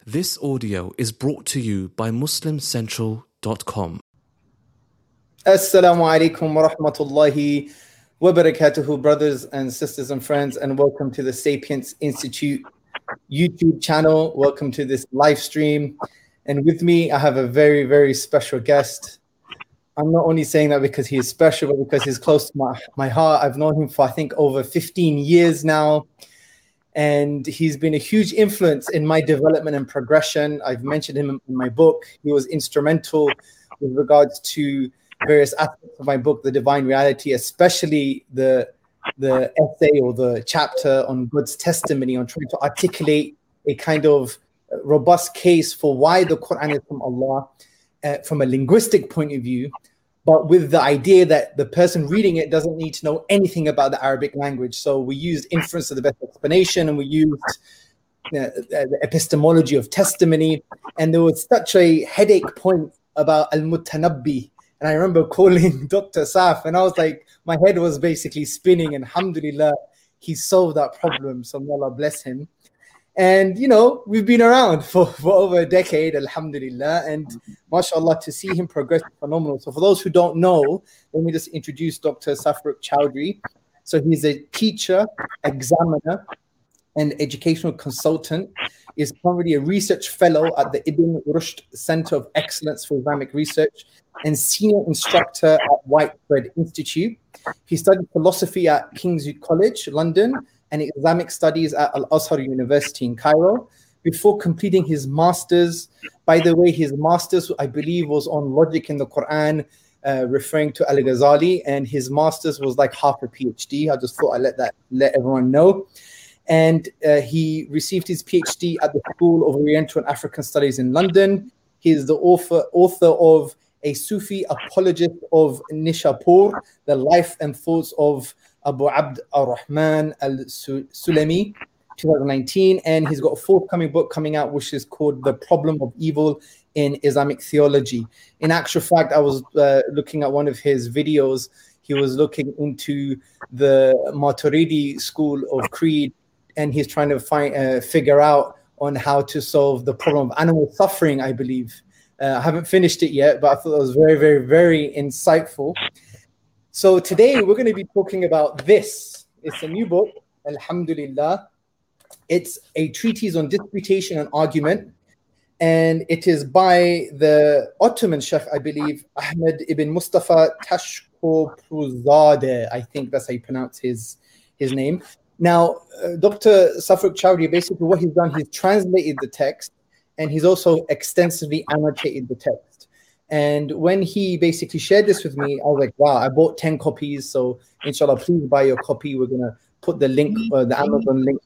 This audio is brought to you by MuslimCentral.com. Assalamu alaikum wa rahmatullahi wa barakatuhu, brothers and sisters and friends, and welcome to the Sapience Institute YouTube channel. Welcome to this live stream. And with me, I have a very, very special guest. I'm not only saying that because he is special, but because he's close to my heart. I've known him for, I think, over 15 years now. And he's been a huge influence in my development and progression. I've mentioned him in my book. He was instrumental with regards to various aspects of my book, The Divine Reality, especially the essay or the chapter on God's testimony, on trying to articulate a kind of robust case for why the Quran is from Allah from a linguistic point of view, but with the idea that the person reading it doesn't need to know anything about the Arabic language. So we used inference of the best explanation, and we used the epistemology of testimony. And there was such a headache point about Al-Mutanabbi. And I remember calling Dr. Saf, and I was like, my head was basically spinning, and alhamdulillah, he solved that problem. So may Allah bless him. And, you know, we've been around for over a decade, alhamdulillah, and mashallah, to see him progress is phenomenal. So for those who don't know, let me just introduce Dr. Safaruk Chowdhury. So he's a teacher, examiner, and educational consultant. He's currently a research fellow at the Ibn Rushd Center of Excellence for Islamic Research and senior instructor at Whitebread Institute. He studied philosophy at King's College, London, and Islamic studies at Al-Azhar University in Cairo before completing his master's. By the way, his master's, I believe, was on logic in the Quran, referring to Al-Ghazali, and his master's was like half a PhD. I just thought I'd let everyone know. And he received his PhD at the School of Oriental and African Studies in London. He is the author of A Sufi Apologist of Nishapur, The Life and Thoughts of Abu Abd ar-Rahman al-Sulami, 2019. And he's got a forthcoming book coming out, which is called The Problem of Evil in Islamic Theology. In actual fact, I was looking at one of his videos. He was looking into the Maturidi school of creed, and he's trying to figure out on how to solve the problem of animal suffering, I believe. I haven't finished it yet, but I thought it was very, very, very insightful. So today we're going to be talking about this. It's a new book, alhamdulillah. It's a treatise on disputation and argument, and it is by the Ottoman Sheikh, I believe, Ahmed ibn Mustafa Tashkopruzadeh. I think that's how you pronounce his name. Now, Dr. Safaruk Chowdhury, basically what he's done, he's translated the text, and he's also extensively annotated the text. And when he basically shared this with me, I was like, wow, I bought 10 copies. So inshallah, please buy your copy. We're going to put the link, the Amazon link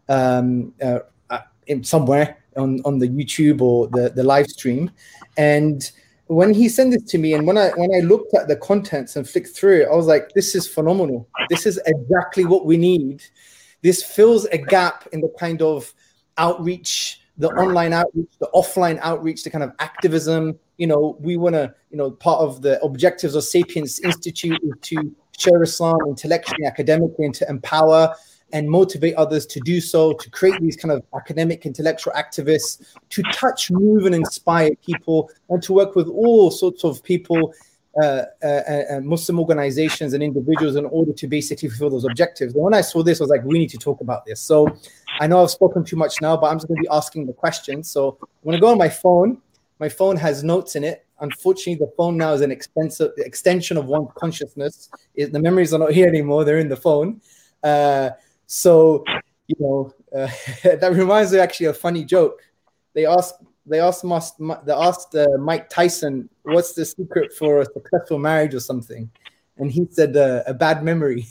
in somewhere on the YouTube or the live stream. And when he sent this to me, and when I looked at the contents and flicked through it, I was like, this is phenomenal. This is exactly what we need. This fills a gap in the kind of outreach, the online outreach, the offline outreach, the kind of activism. You know, we want to, part of the objectives of Sapience Institute is to share Islam intellectually, academically, and to empower and motivate others to do so, to create these kind of academic, intellectual activists, to touch, move, and inspire people, and to work with all sorts of people, Muslim organizations and individuals in order to basically fulfill those objectives. And when I saw this, I was like, we need to talk about this. So I know I've spoken too much now, but I'm just going to be asking the questions. So I'm going to go on my phone. My phone has notes in it. Unfortunately, the phone now is an extension of one's consciousness. The memories are not here anymore. They're in the phone. That reminds me actually of a funny joke. They asked Mike Tyson, what's the secret for a successful marriage or something? And he said, a bad memory.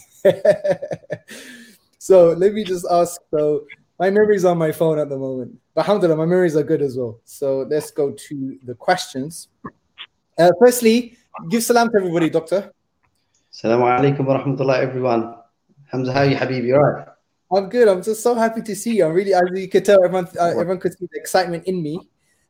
So let me just ask. So my memory's on my phone at the moment. But alhamdulillah, my memories are good as well. So let's go to the questions. Firstly, give salam to everybody, Doctor. Assalamu alaikum wa rahmatullah, everyone. Hamza, how are you, Habibi? You all right? I'm good. I'm just so happy to see you. I'm really, as you could tell, everyone could see the excitement in me.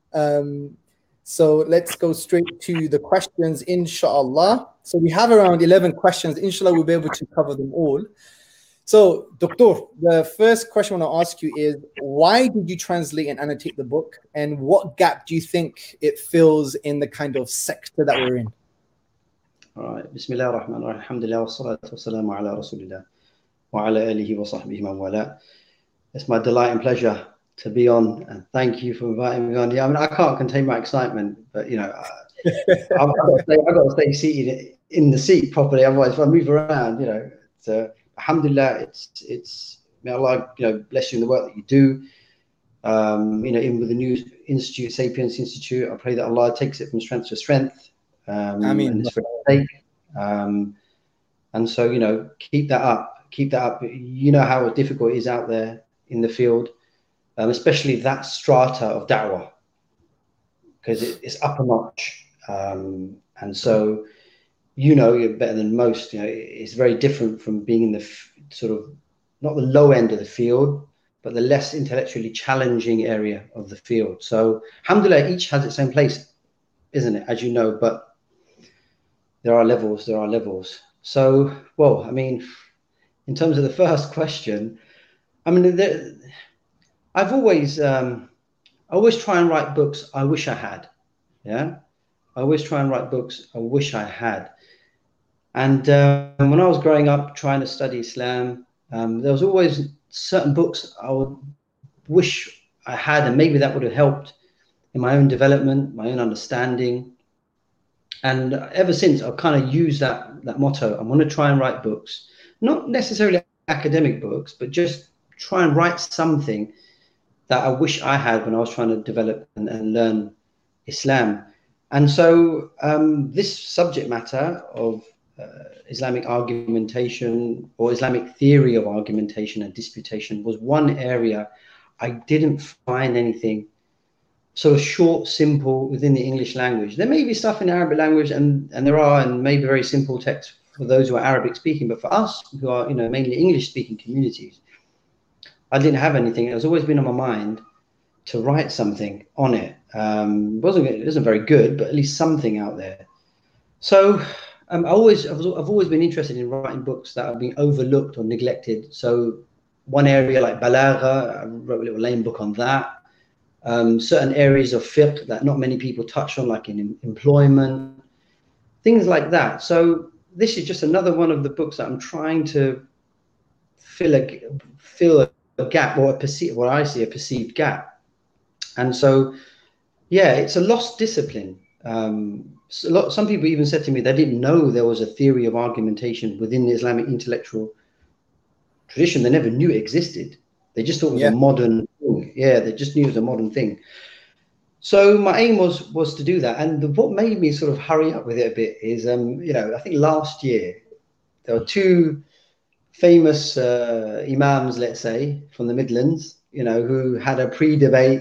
So let's go straight to the questions, inshallah. So we have around 11 questions. Inshallah, we'll be able to cover them all. So, Doctor, the first question I want to ask you is, why did you translate and annotate the book, and what gap do you think it fills in the kind of sector that we're in? All right. Bismillah ar-Rahman ar-Rahim. Alhamdulillah wa salatu wa salamu ala Rasulillah wa ala alihi wa sahbihi man wala. It's my delight and pleasure to be on, and thank you for inviting me on. Yeah, I mean, I can't contain my excitement, but you know, I've got to stay seated in the seat properly. Otherwise, if I move around, you know, so alhamdulillah, it's may Allah, you know, bless you in the work that you do. You know, in with the new institute, Sapiens Institute, I pray that Allah takes it from strength to strength. I mean, and it's for the sake. And so, you know, keep that up. You know how difficult it is out there in the field, especially that strata of da'wah, because it's up a notch. And so, you know, you're better than most. You know, it's very different from being in the sort of not the low end of the field, but the less intellectually challenging area of the field. So, alhamdulillah, each has its own place, isn't it? As you know, but there are levels. So, well, I mean, in terms of the first question, I mean, I've always, I always try and write books I wish I had. Yeah, I always try and write books I wish I had. And when I was growing up trying to study Islam, there was always certain books I would wish I had, and maybe that would have helped in my own development, my own understanding. And ever since, I've kind of used that motto. I'm going to try and write books, not necessarily academic books, but just try and write something that I wish I had when I was trying to develop and learn Islam. And so this subject matter of Islamic argumentation or Islamic theory of argumentation and disputation was one area I didn't find anything sort of short, simple within the English language. There may be stuff in Arabic language, and there are, and maybe very simple text for those who are Arabic speaking, but for us who are, you know, mainly English speaking communities, I didn't have anything. It has always been on my mind to write something on it. It wasn't very good, but at least something out there. So I've always been interested in writing books that have been overlooked or neglected. So one area like Balagha, I wrote a little lame book on that. Certain areas of fiqh that not many people touch on, like in employment, things like that. So this is just another one of the books that I'm trying to fill a gap, or what I see a perceived gap. And so, yeah, it's a lost discipline. Some people even said to me they didn't know there was a theory of argumentation within the Islamic intellectual tradition. They never knew it existed. They just thought it was a modern thing. Yeah, they just knew it was a modern thing. So my aim was to do that. And what made me sort of hurry up with it a bit is, you know, I think last year there were two famous imams, let's say, from the Midlands, you know, who had a pre-debate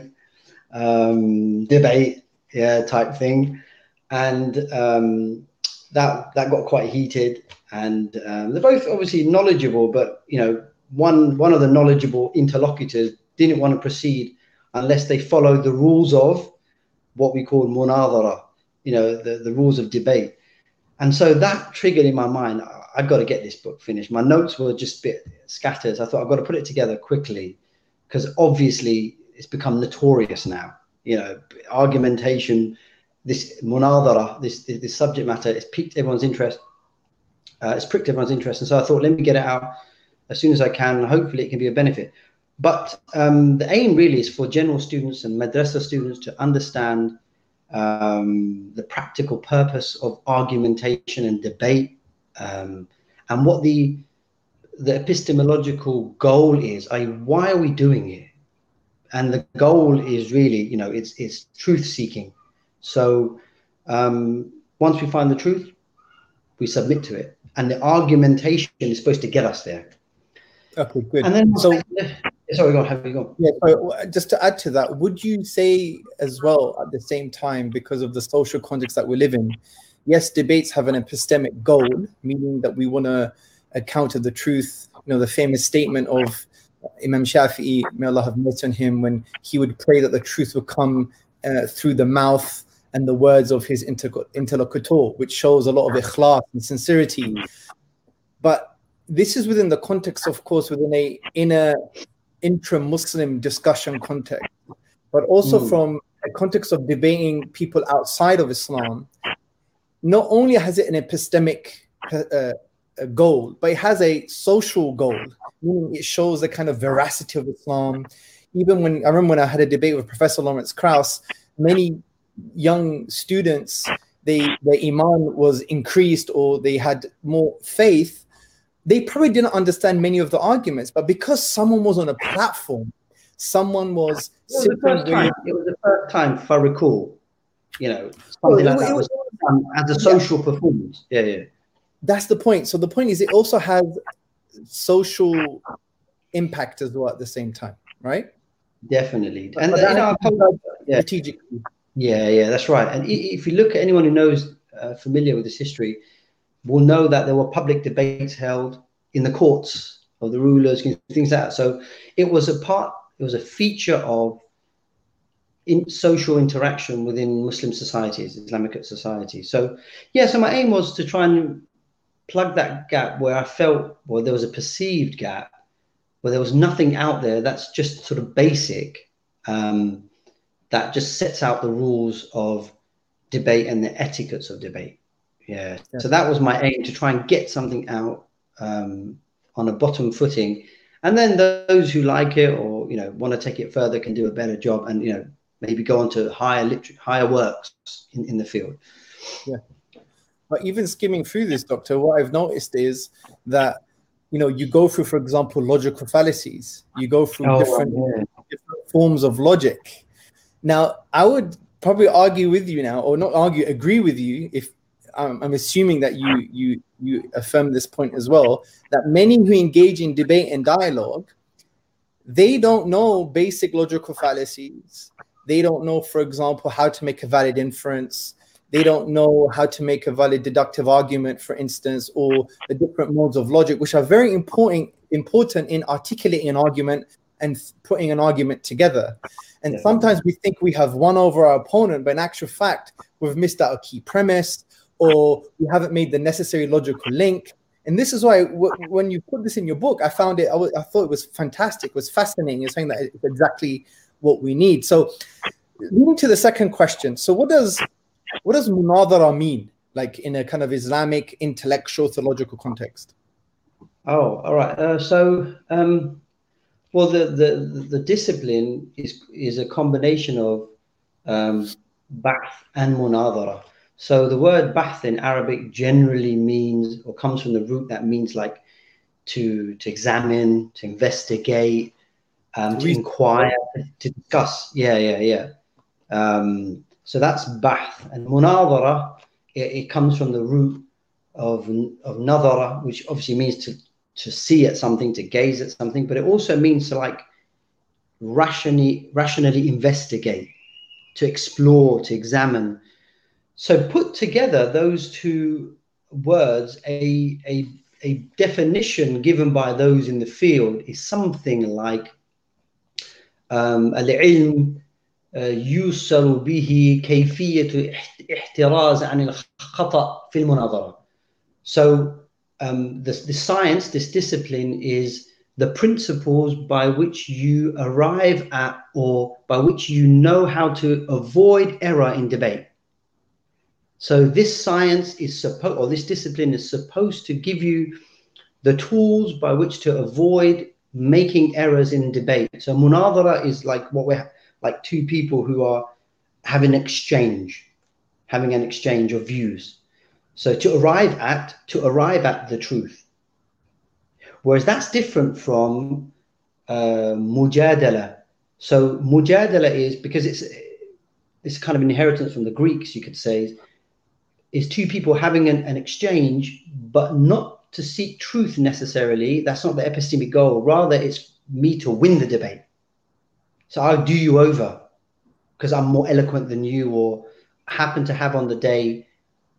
type thing, and that got quite heated. And they're both obviously knowledgeable, but you know, one of the knowledgeable interlocutors didn't want to proceed unless they followed the rules of what we call munadhara, you know, the rules of debate. And so that triggered in my mind, I've got to get this book finished. My notes were just a bit scattered. I thought I've got to put it together quickly, because obviously it's become notorious now. You know, argumentation, this munadhara, this subject matter, it's piqued everyone's interest. It's pricked everyone's interest. And so I thought, let me get it out as soon as I can. Hopefully it can be a benefit. But the aim really is for general students and madrasa students to understand the practical purpose of argumentation and debate, and what the epistemological goal is. Why are we doing it? And the goal is really, you know, it's truth seeking. So once we find the truth, we submit to it, and the argumentation is supposed to get us there. Okay, good. And then, so, sorry, go on. Have you gone? Yeah. So just to add to that, would you say as well at the same time, because of the social context that we live in, yes, debates have an epistemic goal, meaning that we want to account of the truth. You know, the famous statement of Imam Shafi'i, may Allah have mercy on him, when he would pray that the truth would come through the mouth and the words of his interlocutor, which shows a lot of ikhlas and sincerity. But this is within the context, of course, within a intra-Muslim discussion context, but also from a context of debating people outside of Islam. Not only has it an epistemic goal, but it has a social goal, meaning it shows the kind of veracity of Islam. Even when I remember when I had a debate with Professor Lawrence Krauss, many young students, their iman was increased or they had more faith. They probably didn't understand many of the arguments, but because someone was on a platform, someone was. It was the first time for recall, something like that was done as a social performance. Yeah. That's the point. So the point is, it also has social impact as well at the same time, right? Definitely, and strategically. Yeah, that's right. And if you look at anyone who knows, familiar with this history, will know that there were public debates held in the courts of the rulers, things like that. So it was a feature of social interaction within Muslim societies, Islamic societies. So so my aim was to try and plug that gap where I felt, there was a perceived gap, where there was nothing out there that's just sort of basic, that just sets out the rules of debate and the etiquettes of debate. Yeah. So that was my aim, to try and get something out on a bottom footing, and then those who like it or want to take it further can do a better job, and maybe go on to higher works in the field. Yeah. But even skimming through this, Doctor, what I've noticed is that you go through, for example, logical fallacies. You go through different forms of logic. Now, I would probably argue with you now, or not argue, agree with you, if I'm assuming that you affirm this point as well, that many who engage in debate and dialogue, they don't know basic logical fallacies. They don't know, for example, how to make a valid inference. They don't know how to make a valid deductive argument, for instance, or the different modes of logic, which are very important in articulating an argument and putting an argument together. And sometimes we think we have won over our opponent, but in actual fact, we've missed out a key premise, or we haven't made the necessary logical link. And this is why when you put this in your book, I found it, I thought it was fantastic, it was fascinating. You're saying that it's exactly what we need. So moving to the second question. So what does munadhara mean, like in a kind of Islamic intellectual theological context? Oh, all right. Well, the discipline is a combination of bahth and munadhara. So the word bahth in Arabic generally means, or comes from the root that means like to examine, to investigate, to inquire, to discuss. Yeah. So that's bahth. And munadhara, it comes from the root of nadhara, which obviously means to see at something, to gaze at something, but it also means to like rationally investigate, to explore, to examine. So put together those two words, a definition given by those in the field is something like al-ilm يوصل به كيفية احتراز عن الخطأ في المناظرة. So the science, this discipline, is the principles by which you arrive at, or by which you know how to avoid error in debate. So this science is this discipline is supposed to give you the tools by which to avoid making errors in debate. So munadhara is like like two people who are having an exchange of views. So to arrive at the truth. Whereas that's different from mujadala. So mujadala is, because it's kind of inheritance from the Greeks, you could say, is two people having an exchange, but not to seek truth necessarily. That's not the epistemic goal. Rather, it's me to win the debate. So I'll do you over because I'm more eloquent than you, or happen to have on the day,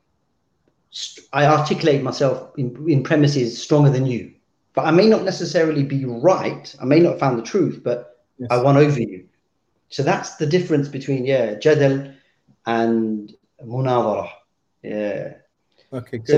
I articulate myself in premises stronger than you. But I may not necessarily be right. I may not have found the truth, but yes, I won over you. So that's the difference between jadal and munadhara. Yeah. Okay, good. So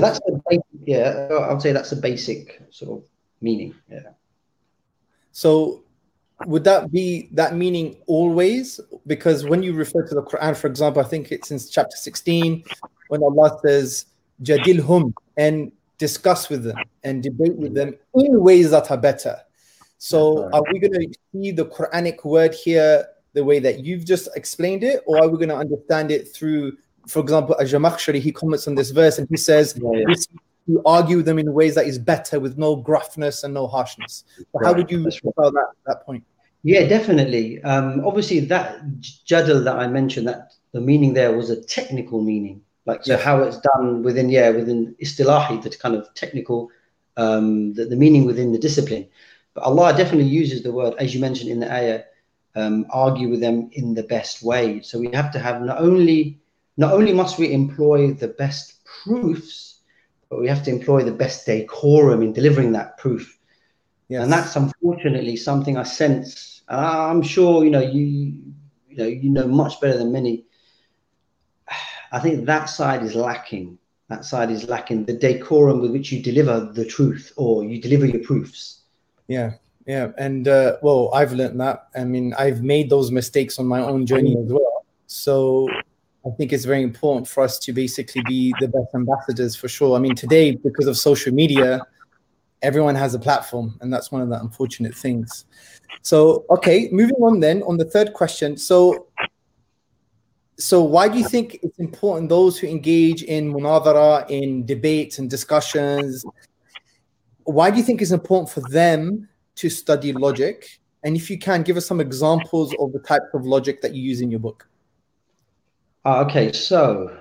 Yeah, I would say that's a basic sort of meaning. Yeah. So would that be that meaning always? Because when you refer to the Quran, for example, I think it's in chapter 16, when Allah says, Jadilhum, and discuss with them and debate with them in ways that are better. So Right. are we going to see the Quranic word here the way that you've just explained it, or are we going to understand it through, for example, Al-Jamakhshari, he comments on this verse and he says, you argue with them in ways that is better with no gruffness and no harshness. So how would you about that point? Yeah, definitely. Obviously, that jadal that I mentioned, that the meaning there was a technical meaning, like so how it's done within istilahi, that kind of technical, the meaning within the discipline. But Allah definitely uses the word, as you mentioned in the ayah, argue with them in the best way. So we have to have not only must we employ the best proofs, but we have to employ the best decorum in delivering that proof. Yes. And that's unfortunately something I sense. I'm sure you know much better than many. I think that side is lacking. That side is lacking, the decorum with which you deliver the truth or you deliver your proofs. Yeah. And well, I've learned that. I mean, I've made those mistakes on my own journey as well. So I think it's very important for us to basically be the best ambassadors for sure. I mean, today, because of social media, everyone has a platform, and that's one of the unfortunate things. So, okay, moving on then on the third question. So why do you think it's important those who engage in munadhara, in debates and discussions, why do you think it's important for them to study logic? And if you can, give us some examples of the types of logic that you use in your book. Okay, so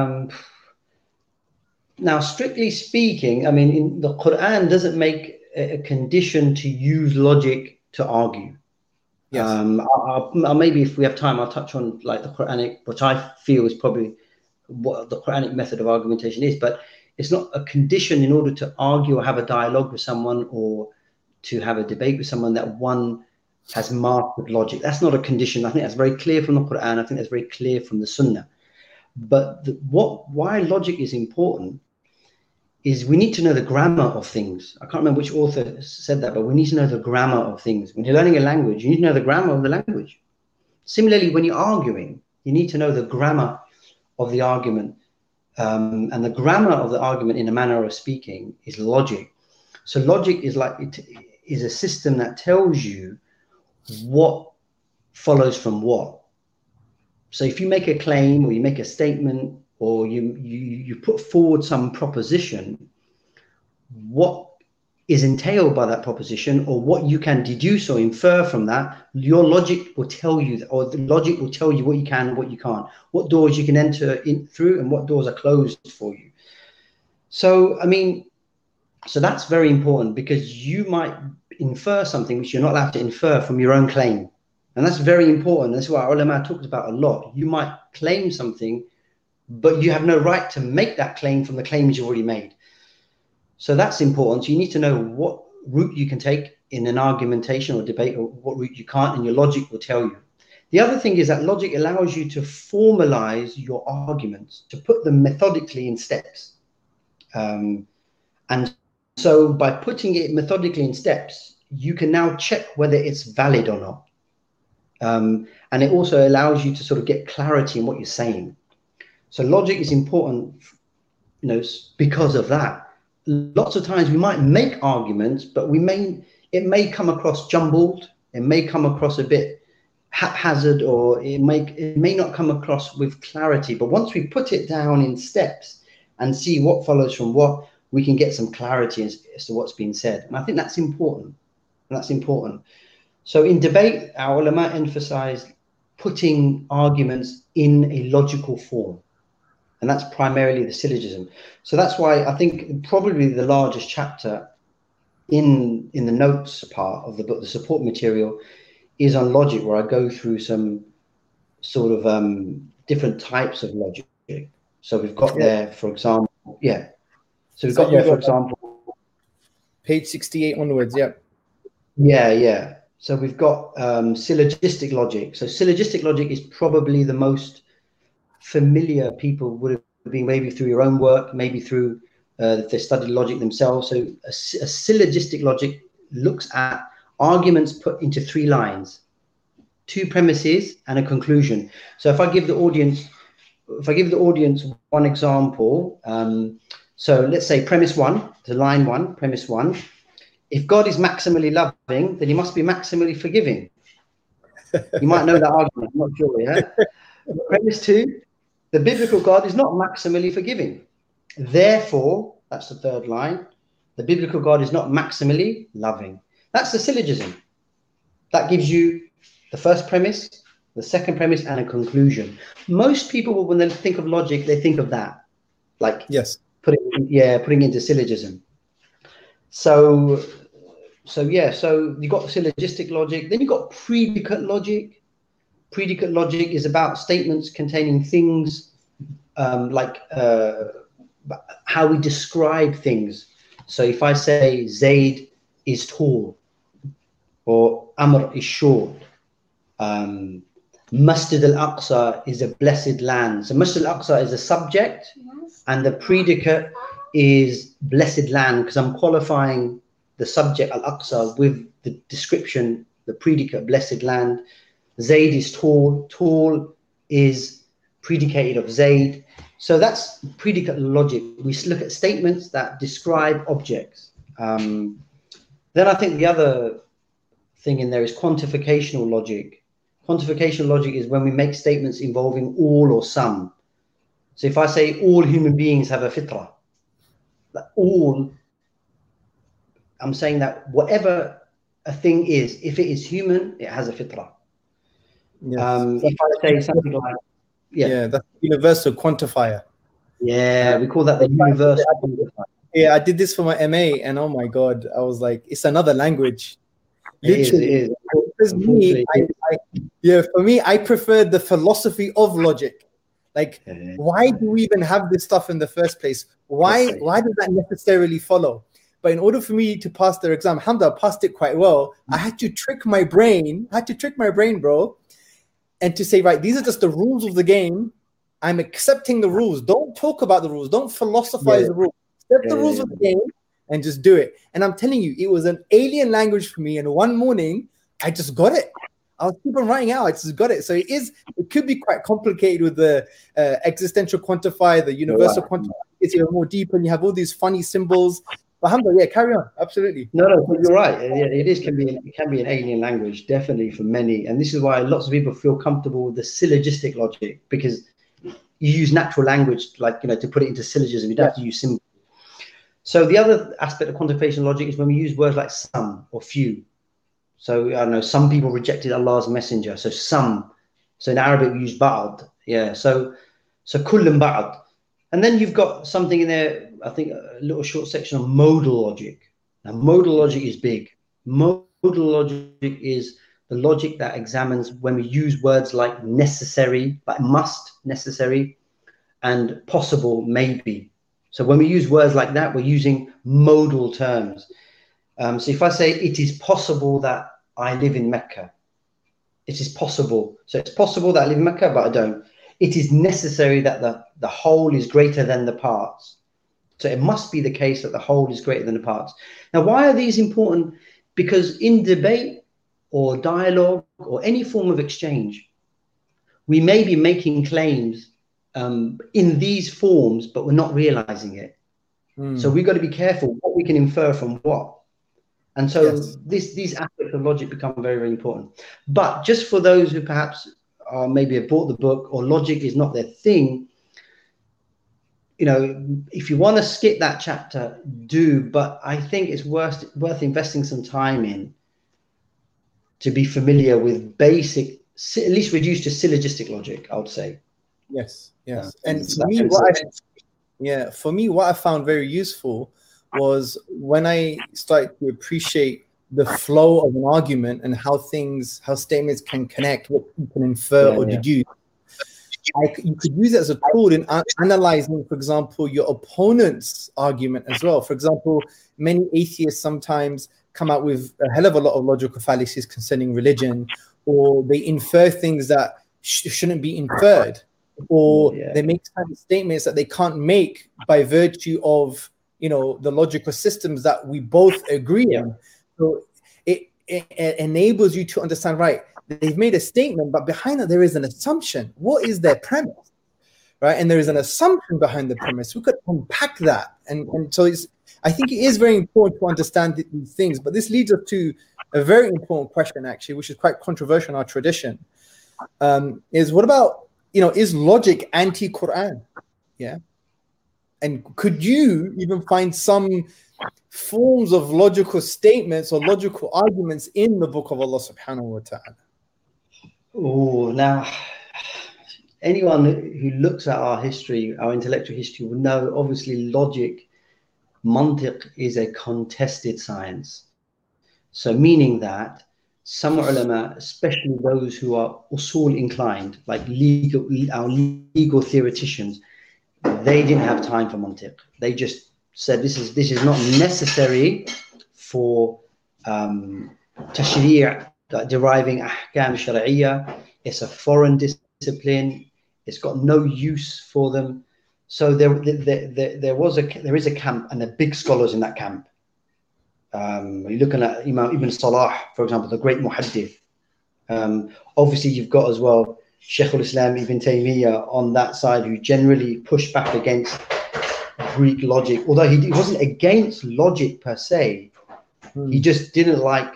now, strictly speaking, I mean, in the Quran doesn't make a condition to use logic to argue. Yes. I'll maybe if we have time, I'll touch on like the Quranic, which I feel is probably what the Quranic method of argumentation is, but it's not a condition in order to argue or have a dialogue with someone or to have a debate with someone that one has mastered logic. That's not a condition. I think that's very clear from the Quran. I think that's very clear from the Sunnah. But why logic is important is we need to know the grammar of things. I can't remember which author said that, but we need to know the grammar of things. When you're learning a language, you need to know the grammar of the language. Similarly, when you're arguing, you need to know the grammar of the argument. And the grammar of the argument, in a manner of speaking, is logic. So logic is is a system that tells you what follows from what. So if you make a claim or you make a statement or you put forward some proposition, what is entailed by that proposition or what you can deduce or infer from that, your logic will tell you, or the logic will tell you what you can and what you can't, what doors you can enter in through and what doors are closed for you. So, I mean, so that's very important because you might infer something which you're not allowed to infer from your own claim. And that's very important. That's what ulama talks about a lot. You might claim something, but you have no right to make that claim from the claims you already made. So that's important. So you need to know what route you can take in an argumentation or debate or what route you can't, and your logic will tell you. The other thing is that logic allows you to formalize your arguments, to put them methodically in steps. And so by putting it methodically in steps, you can now check whether it's valid or not. And it also allows you to sort of get clarity in what you're saying. So logic is important, because of that. Lots of times we might make arguments, but it may come across jumbled. It may come across a bit haphazard, or it may not come across with clarity. But once we put it down in steps and see what follows from what, we can get some clarity as to what's being said. And I think that's important. So in debate, our ulama emphasized putting arguments in a logical form. And that's primarily the syllogism. So that's why I think probably the largest chapter in the notes part of the book, the support material, is on logic, where I go through some sort of different types of logic. So we've got there, for example, So we've got there, for example, page 68 onwards, Yeah. So we've got syllogistic logic. So syllogistic logic is probably the most familiar people would have been, maybe through your own work, maybe through if they study logic themselves. So a syllogistic logic looks at arguments put into 3 lines, 2 premises and a conclusion. So if I give the audience one example, so let's say premise 1 to line 1, premise 1. If God is maximally loving, then he must be maximally forgiving. You might know that argument, I'm not sure, yeah? Premise 2, the biblical God is not maximally forgiving. Therefore, that's the 3rd line, the biblical God is not maximally loving. That's the syllogism. That gives you the first premise, the second premise, and a conclusion. Most people, when they think of logic, they think of that. Like, yes, putting into syllogism. So you got syllogistic logic, then you got predicate logic. Predicate logic is about statements containing things like how we describe things. So if I say Zaid is tall, or Amr is short, Masjid al-Aqsa is a blessed land. So Masjid al-Aqsa is a subject, and the predicate is blessed land, because I'm qualifying the subject al-Aqsa with the description, the predicate blessed land. Zaid is tall. Tall is predicated of Zaid. So that's predicate logic. We look at statements that describe objects. Then I think the other thing in there is quantificational logic. Quantificational logic is when we make statements involving all or some. So if I say all human beings have a fitrah, all, I'm saying that whatever a thing is, if it is human, it has a fitrah. yes. If I say something like, that's universal quantifier. Yeah, we call that the universal quantifier. Yeah, I did this for my MA, and oh my God, I was like, it's another language. Literally. It is. For me, I prefer the philosophy of logic. Like, why do we even have this stuff in the first place? Why does that necessarily follow? But in order for me to pass their exam, alhamdulillah, I passed it quite well. I had to trick my brain. Bro, and to say, right, these are just the rules of the game. I'm accepting the rules. Don't talk about the rules. Don't philosophize the rules. Accept the rules of the game and just do it. And I'm telling you, it was an alien language for me. And one morning, I just got it. I was keep on writing out. I just got it. So it could be quite complicated with the existential quantifier, the universal quantifier. It's even more deep, and you have all these funny symbols. But alhamdulillah, carry on. Absolutely. No, you're right. It can be an alien language, definitely, for many. And this is why lots of people feel comfortable with the syllogistic logic, because you use natural language, like, to put it into syllogism. You don't have to use symbols. So the other aspect of quantification logic is when we use words like some or few. So I know some people rejected Allah's messenger. So some. So in Arabic we use ba'd. Yeah. So kullun ba'd. And then you've got something in there, I think a little short section on modal logic. Now modal logic is big. Modal logic is the logic that examines when we use words like necessary, like must, necessary, and possible, maybe. So when we use words like that, we're using modal terms. So if I say it is possible that I live in Mecca, it is possible. So it's possible that I live in Mecca, but I don't. It is necessary that the whole is greater than the parts. So it must be the case that the whole is greater than the parts. Now, why are these important? Because in debate or dialogue or any form of exchange, we may be making claims in these forms, but we're not realizing it. So we've got to be careful what we can infer from what. And so these aspects of logic become very, very important. But just for those who perhaps maybe have bought the book or logic is not their thing, if you want to skip that chapter, do. But I think it's worth investing some time in to be familiar with basic, at least reduced to syllogistic logic, I would say. Yes. And for me, what I found very useful was when I started to appreciate the flow of an argument and how statements can connect, what you can infer or deduce. You could use it as a tool in analyzing, for example, your opponent's argument as well. For example, many atheists sometimes come out with a hell of a lot of logical fallacies concerning religion, or they infer things that shouldn't be inferred, or they make certain statements that they can't make by virtue of the logical systems that we both agree on. So it enables you to understand, right, they've made a statement, but behind it there is an assumption. What is their premise? Right? And there is an assumption behind the premise. We could unpack that. And so I think it is very important to understand these things. But this leads us to a very important question, actually, which is quite controversial in our tradition. Is what about, is logic anti-Quran? Yeah. And could you even find some forms of logical statements or logical arguments in the book of Allah subhanahu wa ta'ala? Oh, now, anyone who looks at our history, our intellectual history, will know, obviously, logic, mantiq, is a contested science. So meaning that some ulama, especially those who are usul inclined, like our legal theoreticians, they didn't have time for mantiq. They just said this is not necessary for tashri', deriving ahkam shar'iyya. It's a foreign discipline. It's got no use for them. So there is a camp, and they're big scholars in that camp. You're looking at Imam Ibn Salah, for example, the great muhaddith. Obviously, you've got as well Shaykh al-Islam Ibn Taymiyyah on that side, who generally pushed back against Greek logic. Although he wasn't against logic per se, he just didn't like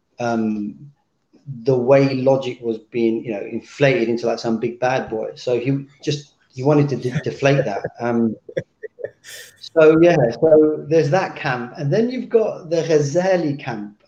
the way logic was being, inflated into like some big bad boy. So he wanted to deflate that. So there's that camp, and then you've got the Ghazali camp,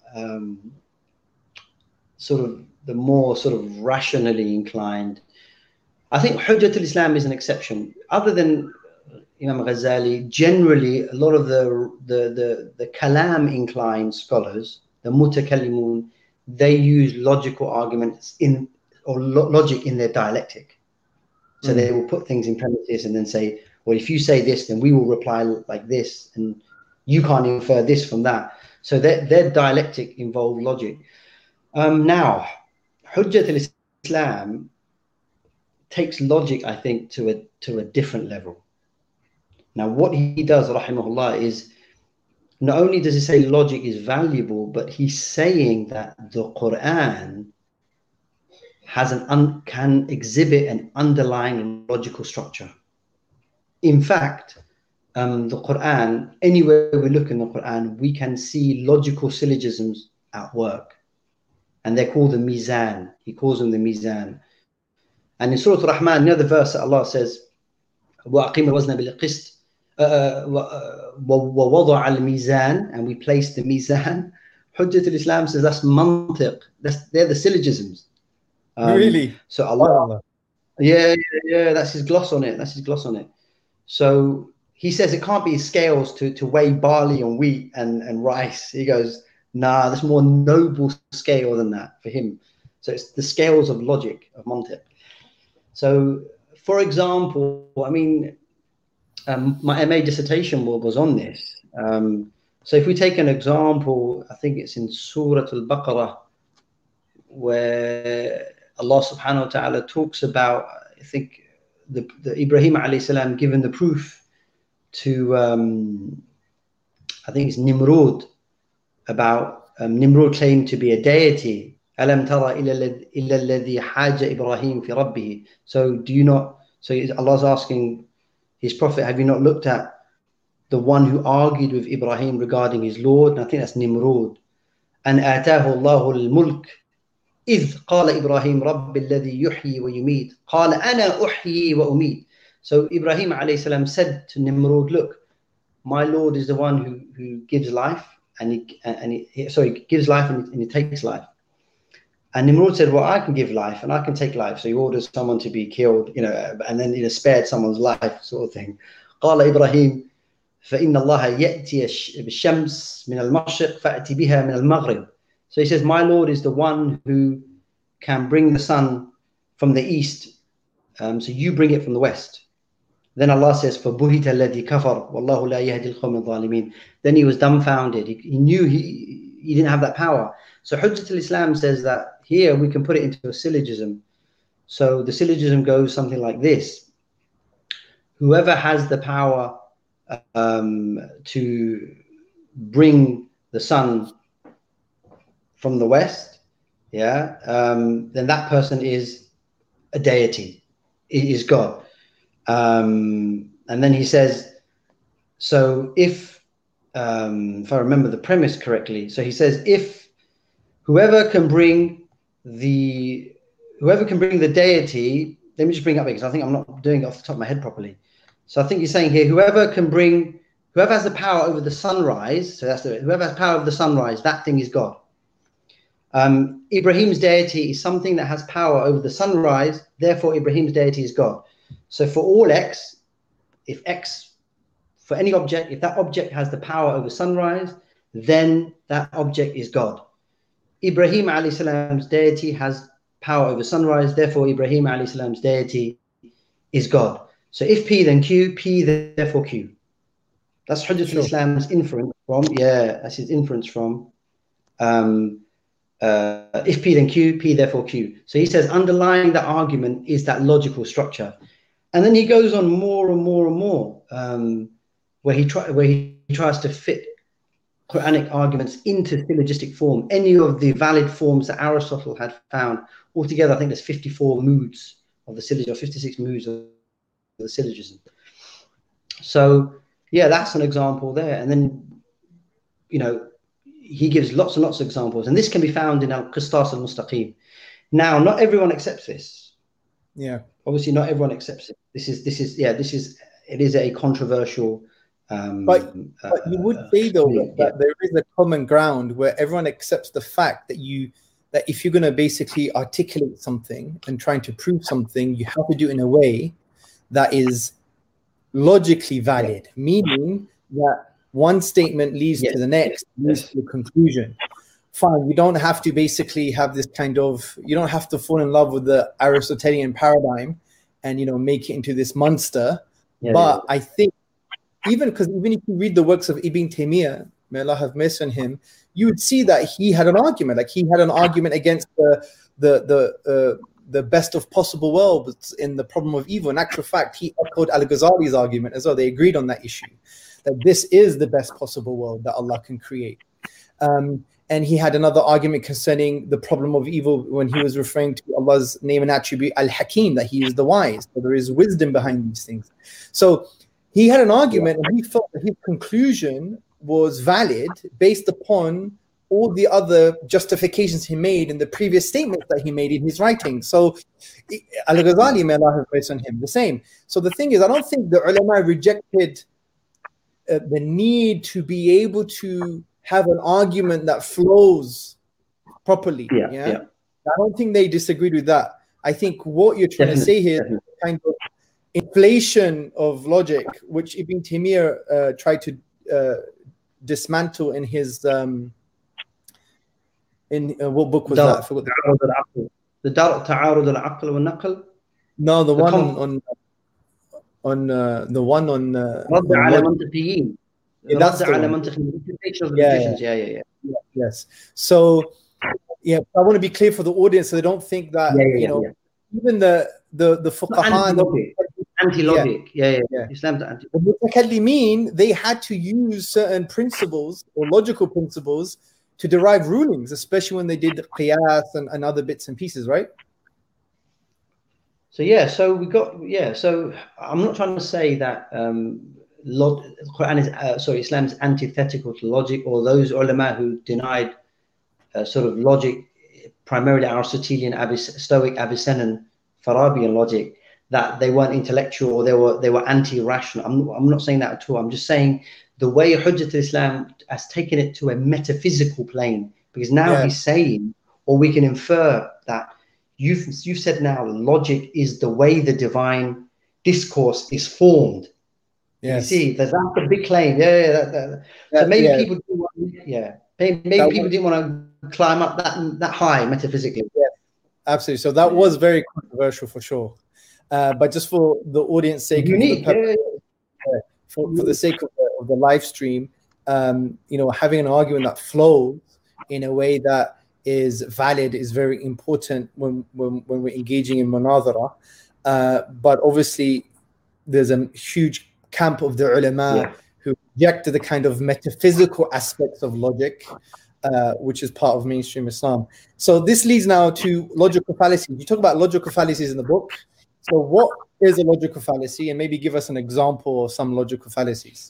sort of the more sort of rationally inclined. I think Hujjat al-Islam is an exception. Other than Imam Ghazali, generally a lot of the kalam inclined scholars, the mutakallimun, they use logical arguments logic in their dialectic. So they will put things in premises and then say, well, if you say this, then we will reply like this, and you can't infer this from that. So their dialectic involved logic. Now, Hujjat al-Islam takes logic, I think, to a different level. Now, what he does, rahimahullah, is not only does he say logic is valuable, but he's saying that the Quran has can exhibit an underlying logical structure. In fact, the Quran, anywhere we look in the Quran, we can see logical syllogisms at work. And they're called the Mizan. He calls them the Mizan. And in Surah Al-Rahman, the verse that Allah says, وَأَقِيمَ الْوَزْنَ بِالْقِسْطِ وَوَضَعَ الْمِيزَانِ, and we place the Mizan. Hujjat al-Islam says that's mantiq. They're the syllogisms. Really? So Allah, yeah, that's his gloss on it. So he says it can't be scales to weigh barley and wheat and rice. He goes, nah, there's more noble scale than that for him. So it's the scales of logic, of mantiq. So, for example, I mean, my MA dissertation was on this. So if we take an example, I think it's in Surah Al-Baqarah, where Allah subhanahu wa ta'ala talks about, I think, the Ibrahim alayhi salam given the proof to, I think it's Nimrod, about Nimrod claimed to be a deity. Alam tara illa alladhi haja Ibrahim fi rabbih. So Allah's asking his prophet, have you not looked at the one who argued with Ibrahim regarding his Lord? And I think that's Nimrod. And atahu Allahu al-mulk إذ قال إبراهيم رب الذي يحيي ويميت قال أنا أحيي وأميت. So Ibrahim alayhi salam said to Nimrod, look, my Lord is the one who gives life and he gives life and he takes life. And Nimrod said, well, I can give life and I can take life. So he orders someone to be killed, and then spared someone's life, sort of thing. قال إبراهيم فإن الله يأتي بالشمس من المشرق فأتي بها من المغرب. So he says, my Lord is the one who can bring the sun from the east. So you bring it from the west. Then Allah says, فَبُهِتَ الَّذِي كَفَرْ وَاللَّهُ لَا يَهْدِي الْقَوْمَ الظَّالِمِينَ. Then he was dumbfounded. He knew he didn't have that power. So Hujjat al-Islam says that here we can put it into a syllogism. So the syllogism goes something like this. Whoever has the power to bring the sun from the west, then that person is a deity, is God. And then he says, so if I remember the premise correctly, so he says, if whoever can bring the deity, let me just bring it up because I think I'm not doing it off the top of my head properly. So I think he's saying here, whoever has the power over the sunrise, so whoever has power over the sunrise, that thing is God. Ibrahim's deity is something that has power over the sunrise, therefore Ibrahim's deity is God. So for all x, for any object, if that object has the power over sunrise, then that object is God. Ibrahim alayhi salam's deity has power over sunrise, therefore Ibrahim alayhi salam's deity is God. So if P then Q, P therefore Q. That's Hujjatul Islam's inference from, that's his inference from if P then Q, P therefore Q. So he says underlying that argument is that logical structure. And then he goes on more and more and more, where he tries to fit Quranic arguments into syllogistic form, any of the valid forms that Aristotle had found. Altogether, I think there's 54 moods of the syllogism, or 56 moods of the syllogism. So, that's an example there. And then, he gives lots and lots of examples. And this can be found in Al-Qistas al-Mustaqim. Now, not everyone accepts this. Yeah. Obviously, not everyone accepts it. It is a controversial. But you would say though that there is a common ground where everyone accepts the fact that if you're going to basically articulate something and trying to prove something, you have to do it in a way that is logically valid, meaning that one statement leads to the next, leads to a conclusion. Fine, you don't have to basically have this you don't have to fall in love with the Aristotelian paradigm and, make it into this monster. I think even if you read the works of Ibn Taymiyyah, may Allah have mercy on him, you would see that he had an argument. Like he had an argument against the best of possible worlds in the problem of evil. In actual fact, he echoed Al-Ghazali's argument as well. They agreed on that issue, that this is the best possible world that Allah can create. And he had another argument concerning the problem of evil when he was referring to Allah's name and attribute, Al-Hakim, that he is the wise, that there is wisdom behind these things. So he had an argument and he felt that his conclusion was valid based upon all the other justifications he made in the previous statements that he made in his writing. So Al-Ghazali, may Allah have mercy on him, the same. So the thing is, I don't think the ulama rejected the need to be able to have an argument that flows properly. I don't think they disagreed with that. I think what you're trying to say here is kind of inflation of logic, which Ibn Taymiyyah tried to dismantle in his what book was that? I forgot the Ta'arud al-Aql wal-Naql. No, the one on the one on that's the one. Yes. So I want to be clear for the audience so they don't think that even the fuqaha anti-logic. Islam to anti-logic. The mutakallimin, they had to use certain principles or logical principles to derive rulings, especially when they did qiyas and other bits and pieces, right? So I'm not trying to say that Quran is Islam is antithetical to logic, or those ulama who denied sort of logic, primarily Aristotelian, Stoic, Avicennan, Farabian logic, that they weren't intellectual or they were anti-rational. I'm not saying that at all. I'm just saying the way Hujjatul Islam has taken it to a metaphysical plane, because now he's saying, or we can infer that you've said now logic is the way the divine discourse is formed. You see, that's a big claim. So maybe people didn't want, maybe people didn't want to climb up that high metaphysically. Absolutely. So that was very controversial for sure. But just for the audience sake, for the sake of the live stream, having an argument that flows in a way that is valid is very important when we're engaging in munadhara. But obviously, there's a huge camp of the ulama who rejected the kind of metaphysical aspects of logic, which is part of mainstream Islam. So this leads now to logical fallacies. You talk about logical fallacies in the book. So what is a logical fallacy? And maybe give us an example of some logical fallacies.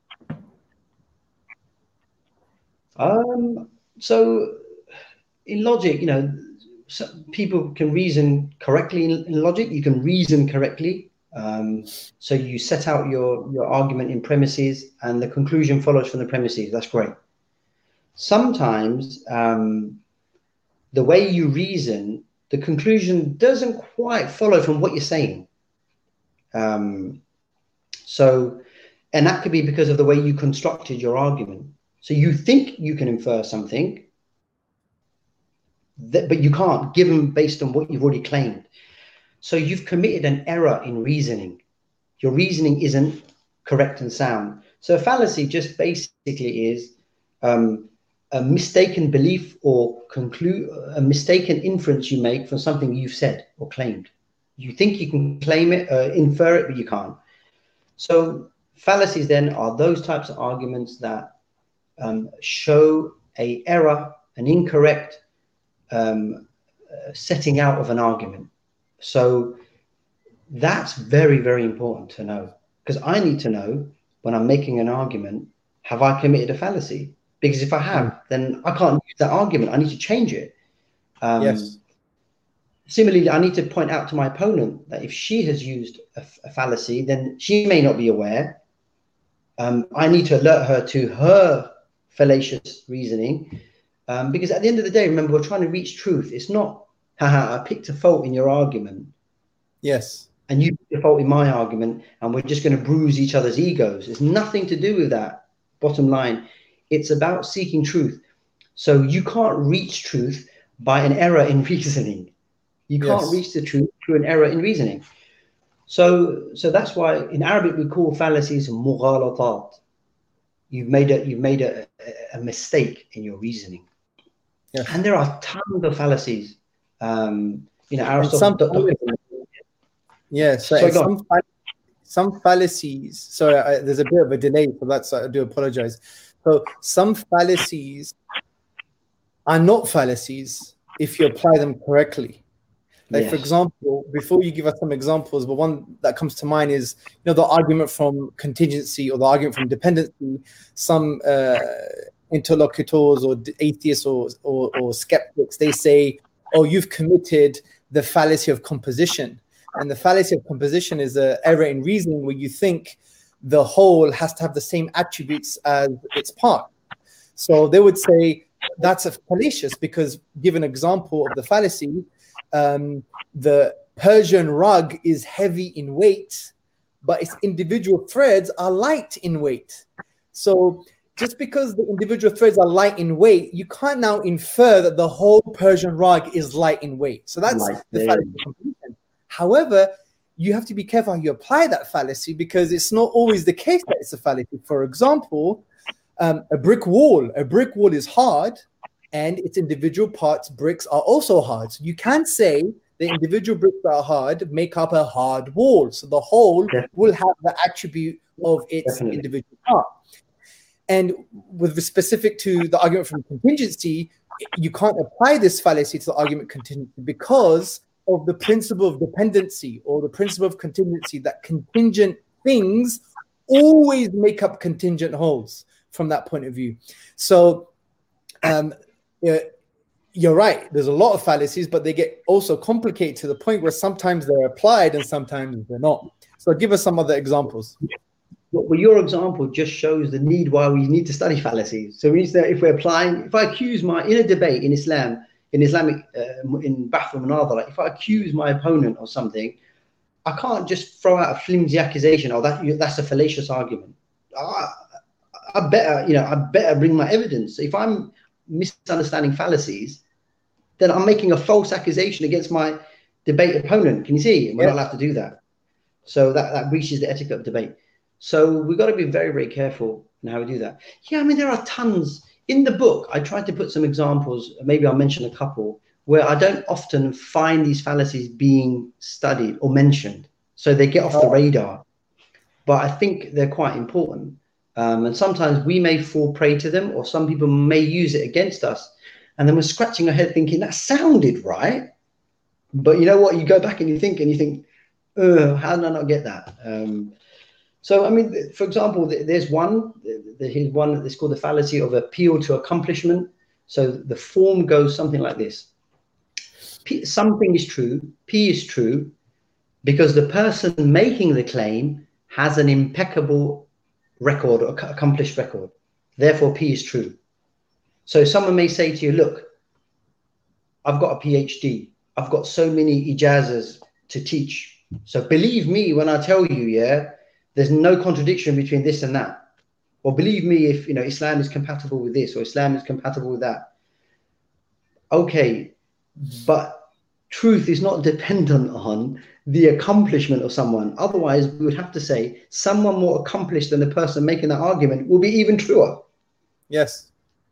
So in logic, you know, people can reason correctly in logic. You can reason correctly. So you set out your argument in premises and the conclusion follows from the premises. That's great. Sometimes the way you reason, the conclusion doesn't quite follow from what you're saying. And that could be because of the way you constructed your argument. So you think you can infer something, but you can't, given based on what you've already claimed. So you've committed an error in reasoning. Your reasoning isn't correct and sound. So a fallacy just basically is a mistaken belief or a mistaken inference you make from something you've said or claimed. You think you can claim it, infer it, but you can't. So fallacies then are those types of arguments that show an error, an incorrect setting out of an argument. So that's very, very important to know, because I need to know when I'm making an argument, have I committed a fallacy? Because if I have, then I can't use that argument. I need to change it. Yes. Similarly, I need to point out to my opponent that if she has used a fallacy, then she may not be aware. I need to alert her to her fallacious reasoning. Because at the end of the day, remember, we're trying to reach truth. It's not, haha, I picked a fault in your argument. Yes. And you picked a fault in my argument, and we're just going to bruise each other's egos. It's nothing to do with that. Bottom line, it's about seeking truth. So you can't reach truth by an error in reasoning. You can't reach the truth through an error in reasoning. So that's why in Arabic we call fallacies mughalatat. You've made a mistake in your reasoning. Yes. And there are tons of fallacies. Aristotle. Some fallacies. Sorry, there's a bit of a delay for that, so I do apologize. So some fallacies are not fallacies if you apply them correctly. Like, for example, before you give us some examples, but one that comes to mind is, the argument from contingency or the argument from dependency. Some interlocutors or atheists or skeptics, they say, oh, you've committed the fallacy of composition. And the fallacy of composition is an error in reasoning where you think the whole has to have the same attributes as its part. So they would say that's fallacious because, give an example of the fallacy, the Persian rug is heavy in weight, but its individual threads are light in weight. So just because the individual threads are light in weight, you can't now infer that the whole Persian rug is light in weight. So that's the fallacy of composition. However, you have to be careful how you apply that fallacy, because it's not always the case that it's a fallacy. For example, a brick wall is hard, and its individual parts, bricks, are also hard. So you can't say the individual bricks that are hard make up a hard wall. So the whole will have the attribute of its individual part. And with specific to the argument from contingency, you can't apply this fallacy to the argument contingency because of the principle of dependency or the principle of contingency, that contingent things always make up contingent wholes from that point of view. So you're right, there's a lot of fallacies, but they get also complicated to the point where sometimes they're applied and sometimes they're not. So give us some other examples. Well, your example just shows the need why we need to study fallacies. So we need to, if I accuse in a debate in Islam, in Islamic, in Bahth al-Munadhara, if I accuse my opponent of something, I can't just throw out a flimsy accusation, that's a fallacious argument. I better bring my evidence. If I'm misunderstanding fallacies, then I'm making a false accusation against my debate opponent. Can you see? We're not allowed to do that. So that breaches the etiquette of debate. So we've got to be very, very careful in how we do that. Yeah, I mean, there are tons. In the book, I tried to put some examples, maybe I'll mention a couple, where I don't often find these fallacies being studied or mentioned. So they get off the radar. but I think they're quite important. And sometimes we may fall prey to them, or some people may use it against us. And then we're scratching our head thinking, that sounded right. But you know what? You go back and you think, how did I not get that? So, I mean, for example, there's one that's called the fallacy of appeal to accomplishment. So the form goes something like this. Something is true, P is true, because the person making the claim has an impeccable record or accomplished record. Therefore, P is true. So someone may say to you, look, I've got a PhD. I've got so many ijazas to teach. So believe me when I tell you, yeah, there's no contradiction between this and that. Or believe me if, you know, Islam is compatible with this or Islam is compatible with that. Okay, but truth is not dependent on the accomplishment of someone. Otherwise, we would have to say someone more accomplished than the person making that argument will be even truer. Yes.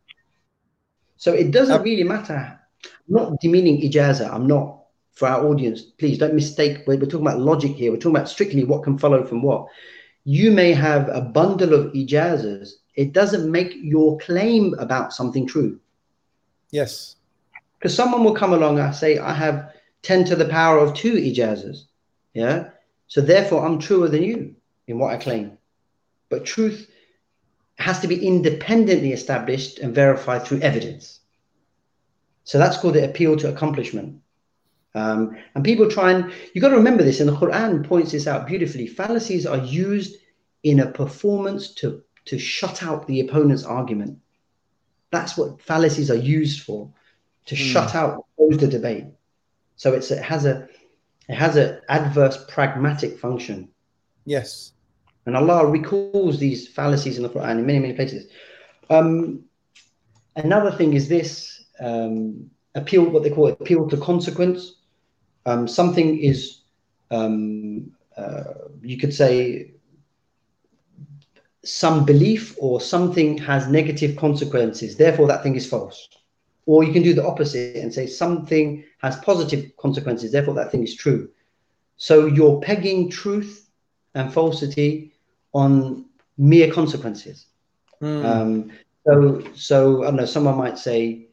So it doesn't really matter. I'm not demeaning ijaza. I'm not. For our audience, please don't mistake. We're talking about logic here. We're talking about strictly what can follow from what. You may have a bundle of ijazas. It doesn't make your claim about something true. Yes. Because someone will come along and say, I have 10 to the power of 2 ijazas. Yeah. So therefore, I'm truer than you in what I claim. But truth has to be independently established and verified through evidence. So that's called the appeal to accomplishment. And people try and, you got to remember this, and the Quran points this out beautifully. Fallacies are used in a performance to shut out the opponent's argument. That's what fallacies are used for, to shut out, close the debate. So it has an adverse pragmatic function. Yes. And Allah recalls these fallacies in the Quran in many, many places. Another thing is this, appeal, what they call appeal to consequence. Something is, you could say, some belief or something has negative consequences, therefore that thing is false. Or you can do the opposite and say something has positive consequences, therefore that thing is true. So you're pegging truth and falsity on mere consequences. So I don't know, someone might say,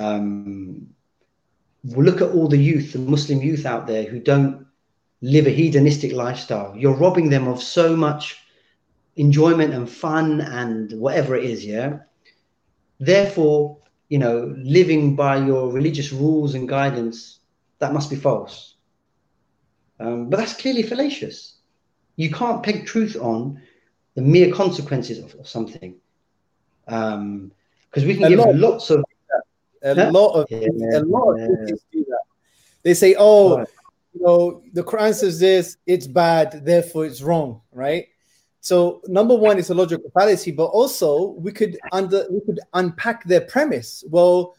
look at all the youth, the Muslim youth out there who don't live a hedonistic lifestyle. You're robbing them of so much enjoyment and fun and whatever it is, yeah? Therefore, you know, living by your religious rules and guidance, that must be false. But that's clearly fallacious. You can't peg truth on the mere consequences of something. Because we can give lots of... A lot of people do that. They say, oh, you know, the Quran says this, it's bad, therefore it's wrong, right? So number one, it's a logical fallacy, but also we could unpack their premise. Well,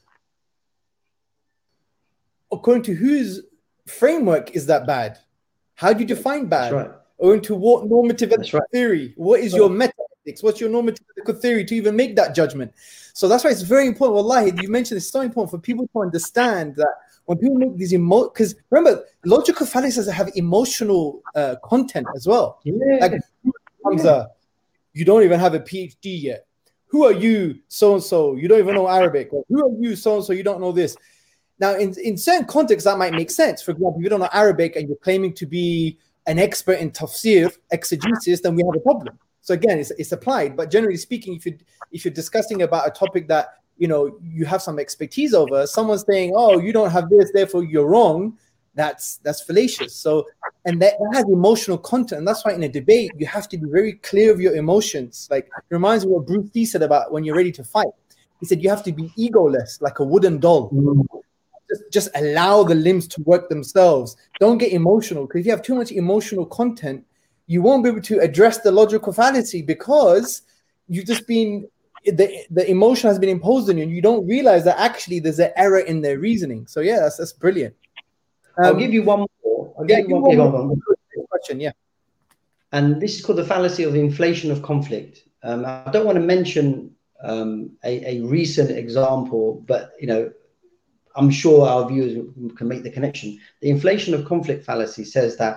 according to whose framework is that bad? How do you define bad? Right. Or into what normative theory? What is your meta ethics? What's your normative theory to even make that judgment? So that's why it's very important. Wallahi, you mentioned it's so important for people to understand that when people make these because remember, logical fallacies have emotional content as well. Yeah. Like Hamza, you don't even have a PhD yet. Who are you, so and so? You don't even know Arabic. Or, who are you, so and so? You don't know this. Now, in certain contexts, that might make sense. For example, if you don't know Arabic and you're claiming to be an expert in tafsir, exegesis, then we have a problem. So again, it's applied. But generally speaking, if you're discussing about a topic that you know you have some expertise over, someone's saying, "Oh, you don't have this, therefore you're wrong." That's fallacious. So, and that has emotional content, and that's why in a debate you have to be very clear of your emotions. Like it reminds me of what Bruce Lee said about when you're ready to fight. He said you have to be egoless, like a wooden doll. Just allow the limbs to work themselves. Don't get emotional, because if you have too much emotional content, you won't be able to address the logical fallacy because you've just been the emotion has been imposed on you, and you don't realize that actually there's an error in their reasoning. So yeah, that's brilliant. I'll give you one more. I'll give you one more question. Yeah, and this is called the fallacy of the inflation of conflict. I don't want to mention a recent example, but you know, I'm sure our viewers can make the connection. The inflation of conflict fallacy says that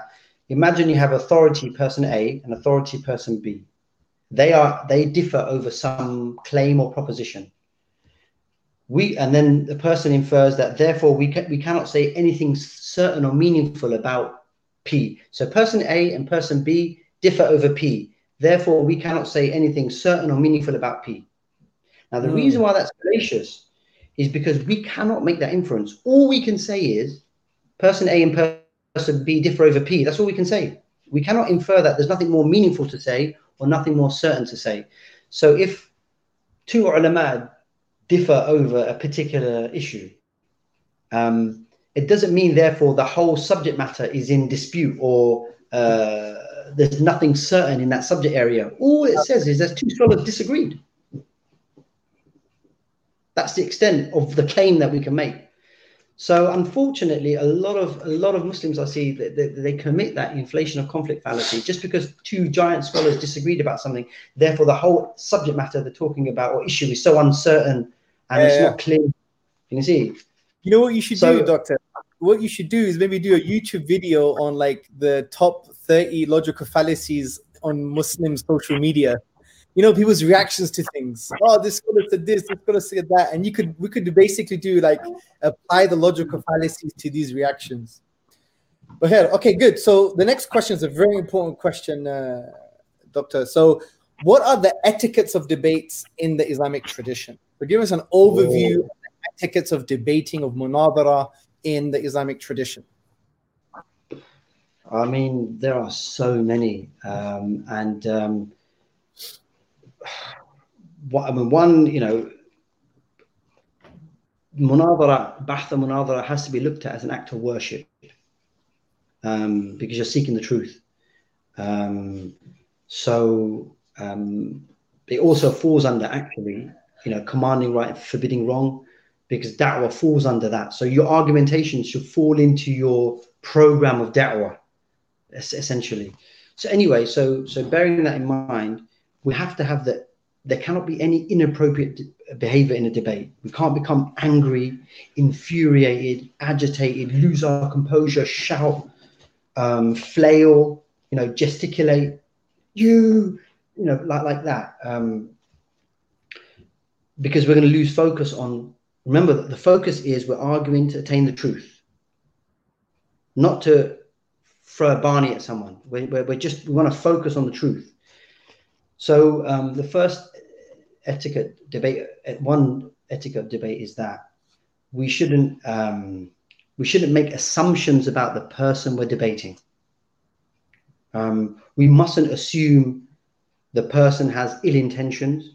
Imagine you have authority person A and authority person B. They differ over some claim or proposition. And then the person infers that therefore we cannot say anything certain or meaningful about P. So person A and person B differ over P. Therefore, we cannot say anything certain or meaningful about P. Now, the reason why that's fallacious is because we cannot make that inference. All we can say is person A and person B differ over P. That's all we can say. We cannot infer that there's nothing more meaningful to say or nothing more certain to say. So if two ulama differ over a particular issue, it doesn't mean, therefore, the whole subject matter is in dispute or there's nothing certain in that subject area. All it says is there's two scholars disagreed. That's the extent of the claim that we can make. So unfortunately, a lot of Muslims I see they commit that inflation of conflict fallacy just because two giant scholars disagreed about something. Therefore, the whole subject matter they're talking about or issue is so uncertain and it's not clear. You can see. You know what you should do, Doctor? What you should do is maybe do a YouTube video on like the top 30 logical fallacies on Muslim social media. You know, people's reactions to things. Oh, this scholar said this scholar said that. And we could basically do like apply the logical fallacies to these reactions. But here, okay, good. So the next question is a very important question, Doctor. So what are the etiquettes of debates in the Islamic tradition? So give us an overview of the etiquettes of debating, of munadara in the Islamic tradition. I mean, there are so many. One, you know, munadara has to be looked at as an act of worship because you're seeking the truth. It also falls under actually, you know, commanding right, forbidding wrong, because da'wah falls under that. So your argumentation should fall into your program of da'wah, essentially. So anyway, so bearing that in mind, we have to have that. There cannot be any inappropriate behavior in a debate. We can't become angry, infuriated, agitated, lose our composure, shout, flail, you know, gesticulate, you know, like that. Because we're going to lose focus on, remember that the focus is we're arguing to attain the truth, not to throw a barney at someone. We want to focus on the truth. So the first etiquette debate is that we shouldn't make assumptions about the person we're debating. We mustn't assume the person has ill intentions.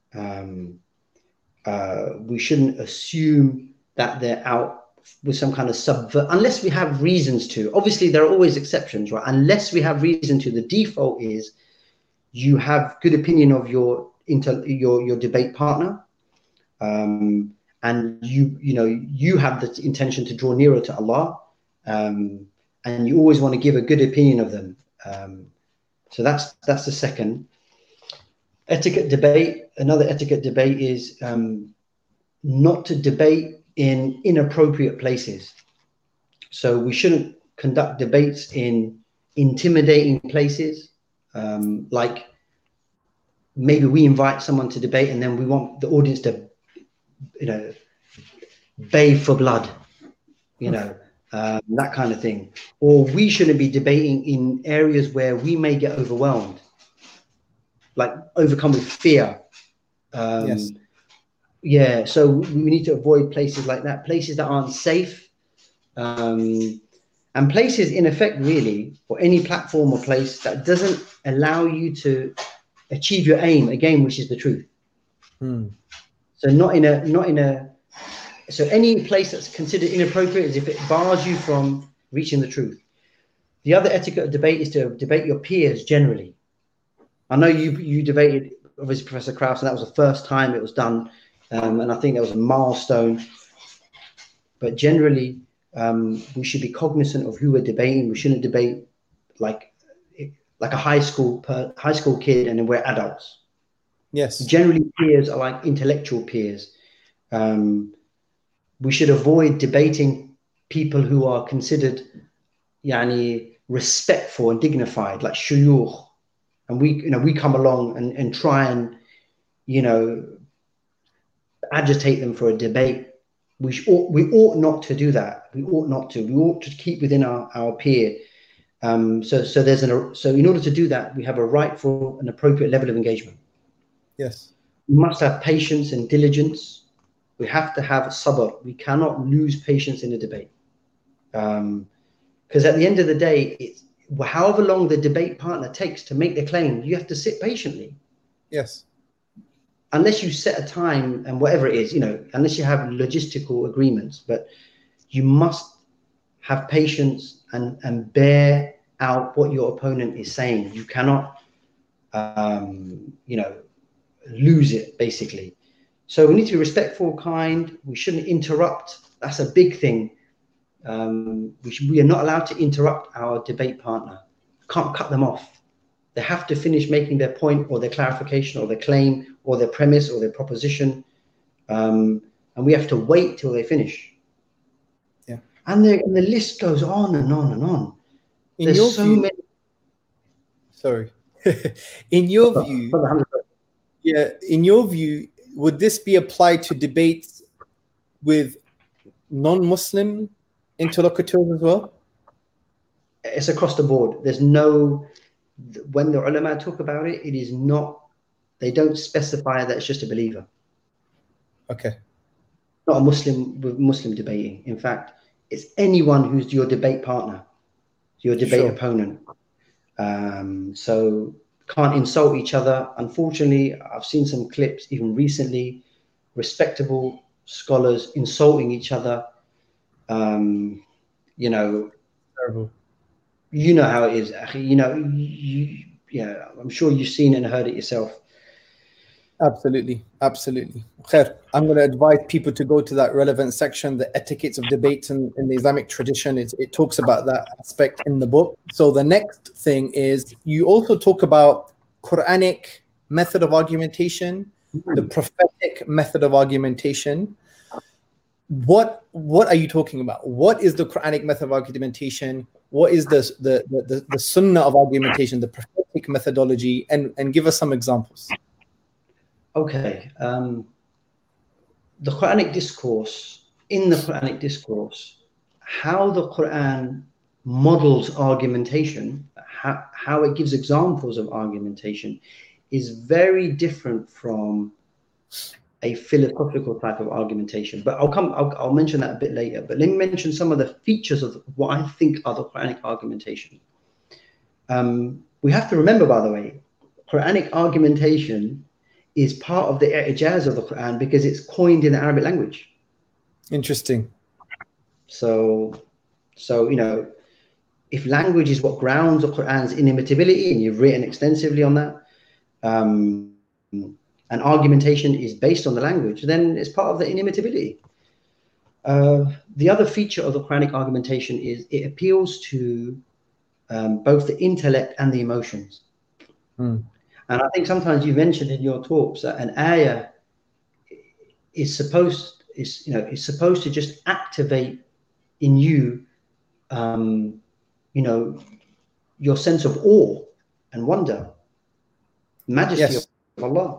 We shouldn't assume that they're out with some kind of unless we have reasons to. Obviously, there are always exceptions, right? Unless we have reason to, the default is you have good opinion of your debate partner, and you have the intention to draw nearer to Allah, and you always want to give a good opinion of them. So that's the second etiquette debate. Another etiquette debate is not to debate in inappropriate places. So we shouldn't conduct debates in intimidating places. Like maybe we invite someone to debate and then we want the audience to, you know, bathe for blood, you know, that kind of thing. Or we shouldn't be debating in areas where we may get overwhelmed, like overcome with fear. Yes. Yeah, so we need to avoid places like that, places that aren't safe. And places, in effect, really, or any platform or place that doesn't allow you to achieve your aim, again, which is the truth. So so any place that's considered inappropriate is if it bars you from reaching the truth. The other etiquette of debate is to debate your peers generally. I know you debated, obviously, Professor Krauss, and that was the first time it was done. And I think that was a milestone. But generally, we should be cognizant of who we're debating. We shouldn't debate like a high school kid, and then we're adults. Yes. Generally, peers are like intellectual peers. We should avoid debating people who are considered, respectful and dignified, like shuyukh, and we come along and try and, agitate them for a debate. We ought not to do that. We ought not to. We ought to keep within our peer. So in order to do that, we have a rightful and appropriate level of engagement. Yes. We must have patience and diligence. We have to have sabr. We cannot lose patience in a debate. Because at the end of the day, however long the debate partner takes to make the claim, you have to sit patiently. Yes. Unless you set a time and whatever it is, unless you have logistical agreements, but you must have patience and bear out what your opponent is saying. You cannot, lose it, basically. So we need to be respectful, kind. We shouldn't interrupt. That's a big thing. We are not allowed to interrupt our debate partner. Can't cut them off. They have to finish making their point or their clarification or their claim or their premise or their proposition. And we have to wait till they finish. Yeah. And the list goes on and on and on. There's so many. Sorry. In your view, would this be applied to debates with non-Muslim interlocutors as well? It's across the board. There's no, when the ulama talk about it, it is not, they don't specify that it's just a believer. Okay. Not a Muslim with Muslim debating. In fact, it's anyone who's your debate partner, your debate opponent. So can't insult each other. Unfortunately, I've seen some clips even recently, respectable scholars insulting each other. Terrible. You know how it is. I'm sure you've seen it and heard it yourself. Absolutely. Khair, I'm going to advise people to go to that relevant section, the etiquettes of debates in the Islamic tradition. It talks about that aspect in the book. So the next thing is you also talk about Quranic method of argumentation, the prophetic method of argumentation. What are you talking about? What is the Quranic method of argumentation? What is the sunnah of argumentation, the prophetic methodology, and give us some examples. Okay. The Quranic discourse, in the Quranic discourse, how the Quran models argumentation, how it gives examples of argumentation is very different from a philosophical type of argumentation. But I'll mention that a bit later. But let me mention some of the features of what I think are the Quranic argumentation. We have to remember, by the way, Quranic argumentation is part of the i'jaz of the Quran because it's coined in the Arabic language. Interesting. So if language is what grounds the Quran's inimitability, and you've written extensively on that, and argumentation is based on the language, then it's part of the inimitability. The other feature of the Quranic argumentation is it appeals to both the intellect and the emotions. And I think sometimes you mentioned in your talks that an ayah is supposed to just activate in you, your sense of awe and wonder, majesty of Allah.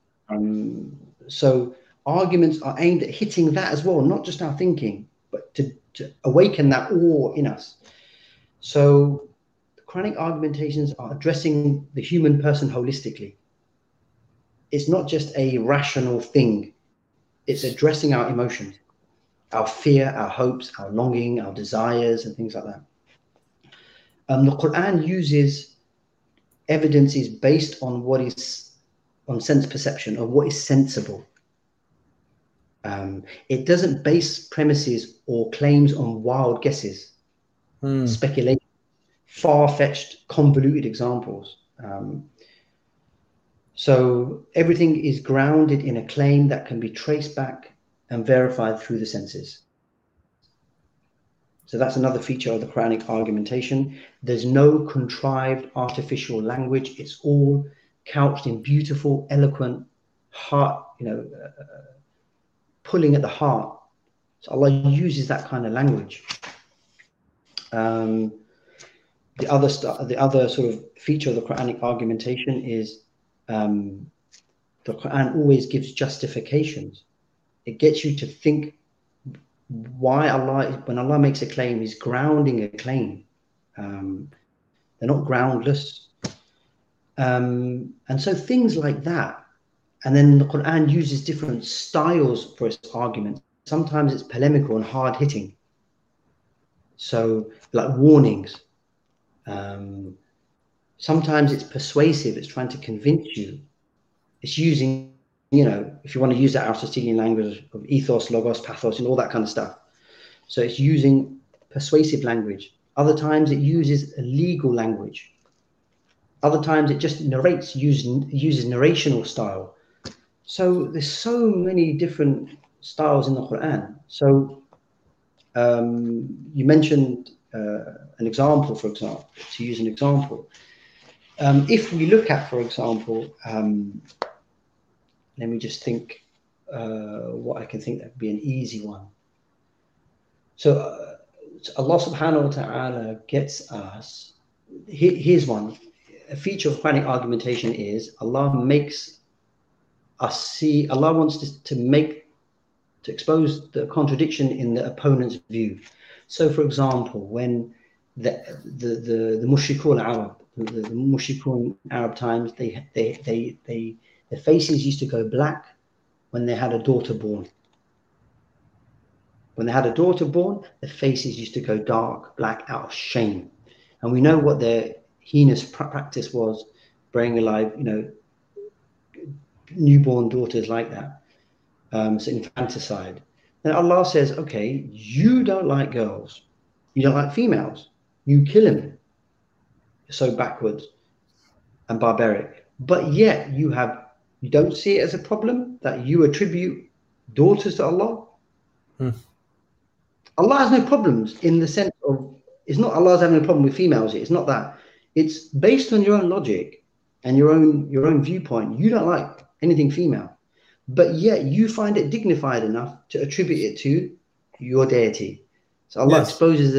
So arguments are aimed at hitting that as well, not just our thinking, but to awaken that awe in us. So Quranic argumentations are addressing the human person holistically. It's not just a rational thing. It's addressing our emotions, our fear, our hopes, our longing, our desires, and things like that. The Quran uses evidences based on on sense perception, of what is sensible. It doesn't base premises or claims on wild guesses, speculation, far-fetched, convoluted examples. So everything is grounded in a claim that can be traced back and verified through the senses. So that's another feature of the Quranic argumentation. There's no contrived artificial language. It's all couched in beautiful, eloquent, heart, pulling at the heart. So Allah uses that kind of language. the other sort of feature of the Quranic argumentation is the Quran always gives justifications. It gets you to think why Allah, when Allah makes a claim, He's grounding a claim. They're not groundless. And so things like that. And then the Quran uses different styles for its argument. Sometimes it's polemical and hard-hitting. So like warnings. Sometimes it's persuasive. It's trying to convince you. It's using, if you want to use that Aristotelian language of ethos, logos, pathos, and all that kind of stuff. So it's using persuasive language. Other times it uses a legal language. Other times it just narrates, uses narrational style. So there's so many different styles in the Quran. So you mentioned an example, for example, to use an example. If we look at, for example, let me just think what I can think that would be an easy one. So Allah subhanahu wa ta'ala gets us, here's one. A feature of Quranic argumentation is Allah makes us see, Allah wants to expose the contradiction in the opponent's view. So for example, when the mushrikun Arab, the mushrikun Arab times, their faces used to go black when they had a daughter born. When they had a daughter born, their faces used to go dark, black, out of shame. And we know what their heinous practice was, bringing alive, newborn daughters like that. So infanticide. Then Allah says, okay, you don't like girls. You don't like females. You kill them. You're so backwards and barbaric. But yet you don't see it as a problem that you attribute daughters to Allah? Allah has no problems in the sense of, it's not Allah's having a problem with females. It's not that. It's based on your own logic and your own viewpoint. You don't like anything female, but yet you find it dignified enough to attribute it to your deity. So Allah exposes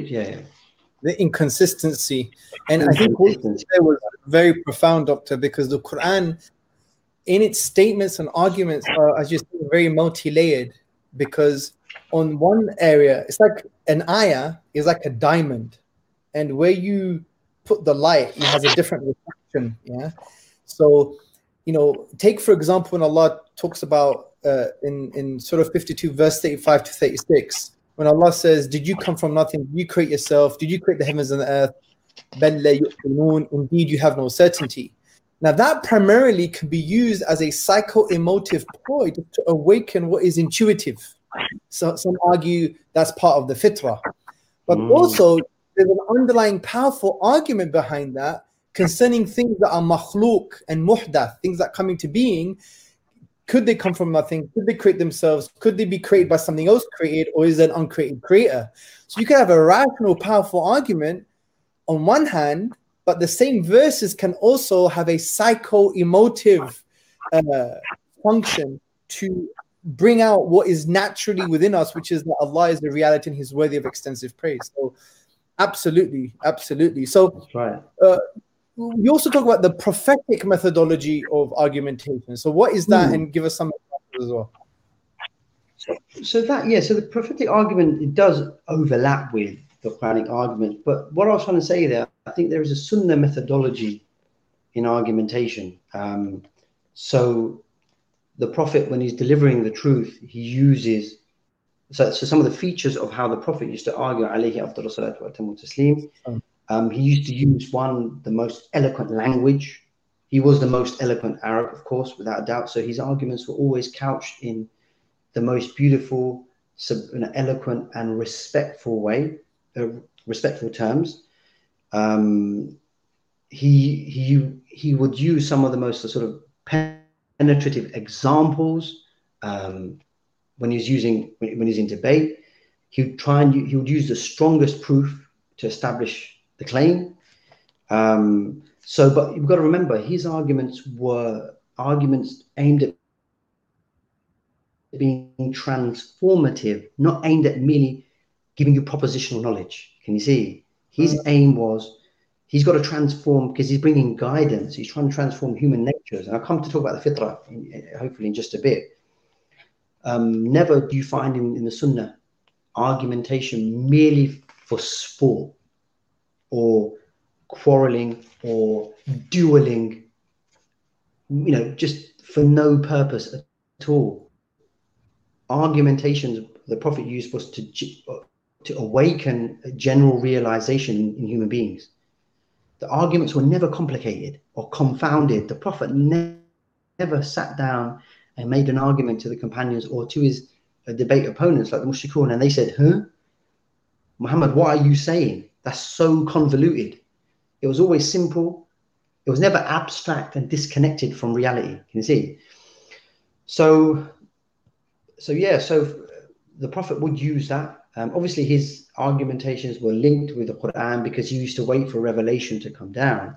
the inconsistency. And I think what you said was very profound, Doctor, because the Quran, in its statements and arguments, are, as you said, very multi-layered. Because on one area, it's like an ayah is like a diamond, and where you put the light, it has a different reflection. Yeah. So, take for example when Allah talks about in Surah 52, verse 35 to 36, when Allah says, "Did you come from nothing? Did you create yourself? Did you create the heavens and the earth? Indeed, you have no certainty." Now, that primarily can be used as a psycho-emotive ploy to awaken what is intuitive. So some argue that's part of the fitrah. But also, there's an underlying powerful argument behind that concerning things that are makhluk and muhdath, things that come into being. Could they come from nothing? Could they create themselves? Could they be created by something else created, or is there an uncreated creator? So you can have a rational, powerful argument on one hand, but the same verses can also have a psycho-emotive function to bring out what is naturally within us, which is that Allah is the reality and He's worthy of extensive praise. So absolutely. So that's right. We also talk about the prophetic methodology of argumentation. So what is that? And give us some examples as well. So the prophetic argument, it does overlap with the Quranic argument. But what I was trying to say there, I think there is a Sunnah methodology in argumentation. So the Prophet, when he's delivering the truth, he uses so some of the features of how the Prophet used to argue, alayhi afdal salatu wa tamu taslim. He used to use the most eloquent language. He was the most eloquent Arab, of course, without a doubt. So his arguments were always couched in the most beautiful, eloquent, and respectful way, respectful terms. He would use some of the most sort of penetrative examples when he's in debate. He would use the strongest proof to establish the claim. But you've got to remember, his arguments were arguments aimed at being transformative, not aimed at merely giving you propositional knowledge. Can you see? His aim was he's got to transform, because he's bringing guidance. He's trying to transform human natures. And I'll come to talk about the fitrah, hopefully in just a bit. Never do you find in the Sunnah argumentation merely for sport or quarreling or dueling, just for no purpose at all. Argumentations the Prophet used was to awaken a general realization in human beings. The arguments were never complicated or confounded. The Prophet never sat down and made an argument to the companions or to his debate opponents like the mushrikun, and they said, Muhammad, what are you saying? That's so convoluted. It was always simple. It was never abstract and disconnected from reality. Can you see? So the Prophet would use that. Obviously, his argumentations were linked with the Quran because he used to wait for revelation to come down.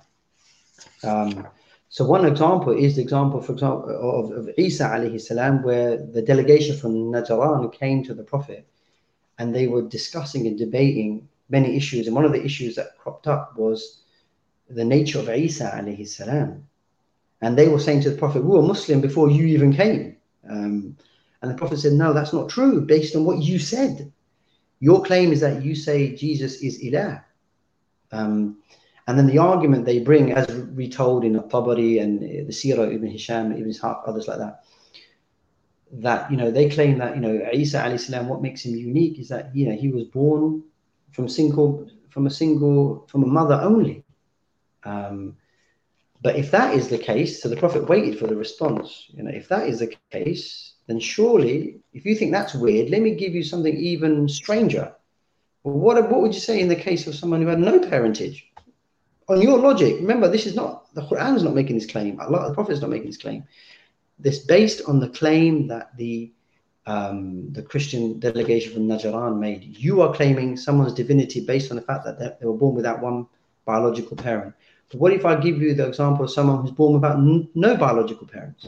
So one example is the example, for example, of Isa alayhi salam, where the delegation from Najran came to the Prophet and they were discussing and debating many issues. And one of the issues that cropped up was the nature of Isa alayhi salam. And they were saying to the Prophet, we were Muslim before you even came. And the Prophet said, no, that's not true, based on what you said. Your claim is that you say Jesus is Ilah. And then the argument they bring, as retold in Al-Tabari and the Sirah Ibn Hisham, Ibn Ishaq, others like that, they claim that, Isa alayhi salam, what makes him unique is that, he was born from a mother only. But if that is the case, so the Prophet waited for the response. If that is the case, then surely, if you think that's weird, let me give you something even stranger. Well, what would you say in the case of someone who had no parentage? On your logic, remember, this is not, the Quran is not making this claim. Allah, the Prophet is not making this claim. This based on the claim that the Christian delegation from Najran made. You are claiming someone's divinity based on the fact that they were born without one biological parent. But what if I give you the example of someone who's born without no biological parents?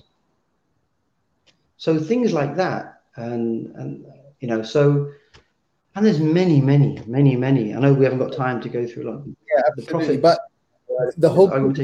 So things like that, and there's many. I know we haven't got time to go through yeah, absolutely. But the whole point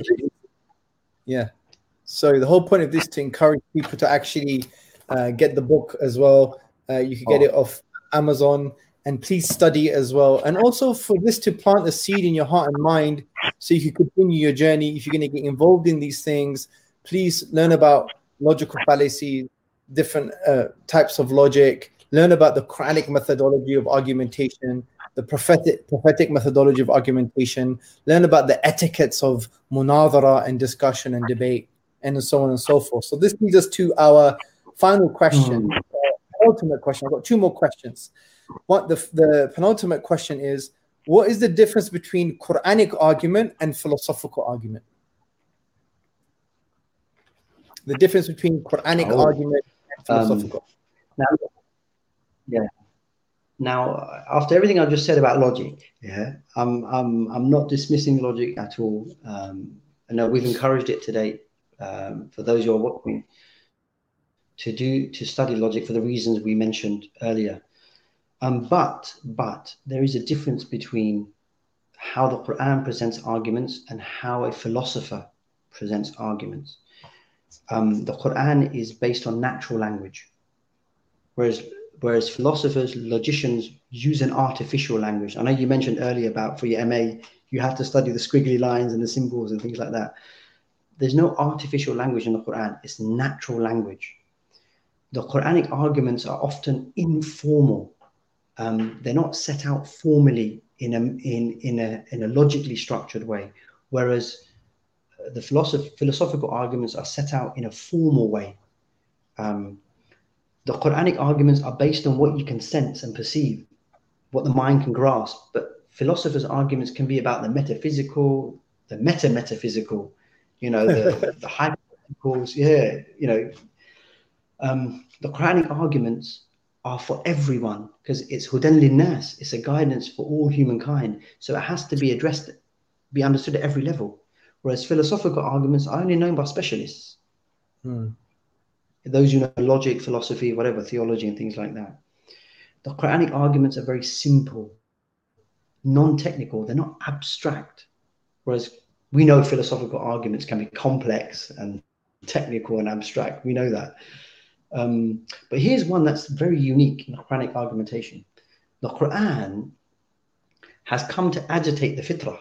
the whole point of this to encourage people to actually get the book as well. You can get it off Amazon, and please study it as well. And also for this to plant a seed in your heart and mind, so you can continue your journey. If you're going to get involved in these things, please learn about logical fallacies, different types of logic. Learn about the Quranic methodology of argumentation, the prophetic methodology of argumentation. Learn about the etiquettes of munadhara and discussion and debate, and so on and so forth. So this leads us to our final question, penultimate question. I've got two more questions. The penultimate question is, what is the difference between Quranic argument and philosophical argument? The difference between Quranic argument and philosophical. Now, after everything I've just said about logic, I'm not dismissing logic at all. I know we've encouraged it today for those who are watching to study logic for the reasons we mentioned earlier. But there is a difference between how the Quran presents arguments and how a philosopher presents arguments. The Quran is based on natural language, whereas philosophers, logicians use an artificial language. I know you mentioned earlier about for your MA, you have to study the squiggly lines and the symbols and things like that. There's no artificial language in the Quran. It's natural language. The Quranic arguments are often informal. They're not set out formally in a logically structured way, whereas the philosophical arguments are set out in a formal way. The Quranic arguments are based on what you can sense and perceive, what the mind can grasp. But philosophers' arguments can be about the metaphysical, the meta-metaphysical, the hypotheticals. The Quranic arguments are for everyone because it's hudan linnas. It's a guidance for all humankind. So it has to be be understood at every level. Whereas philosophical arguments are only known by specialists. Those who know logic, philosophy, whatever, theology and things like that. The Quranic arguments are very simple, non-technical. They're not abstract. Whereas we know philosophical arguments can be complex and technical and abstract. We know that. But here's one that's very unique in Quranic argumentation. The Quran has come to agitate the fitrah.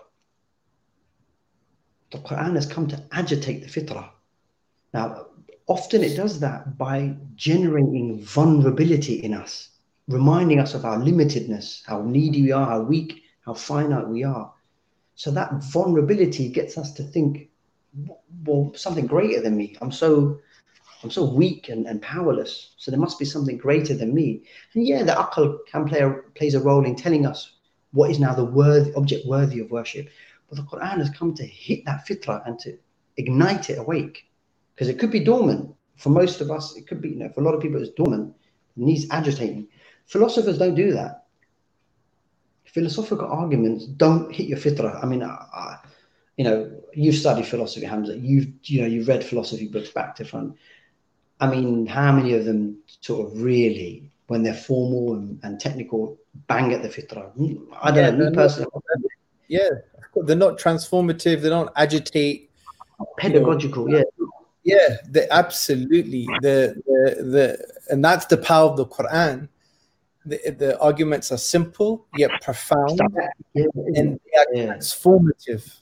The Quran has come to agitate the fitrah. Now, often it does that by generating vulnerability in us, reminding us of our limitedness, how needy we are, how weak, how finite we are. So that vulnerability gets us to think, well, something greater than me. I'm so weak and powerless. So there must be something greater than me. And yeah, the aql plays a role in telling us what is now the object worthy of worship. But the Quran has come to hit that fitrah and to ignite it awake. Because it could be dormant. For most of us, it could be, for a lot of people, it's dormant. It needs agitating. Philosophers don't do that. Philosophical arguments don't hit your fitrah. I mean, you've studied philosophy, Hamza. You've read philosophy books back to front. I mean, how many of them sort of really, when they're formal and technical, bang at the fitrah? I don't know. Me personally, they're not transformative. They don't agitate. Pedagogical, yeah. Yeah, absolutely. And that's the power of the Quran. The arguments are simple yet profound, and they are transformative.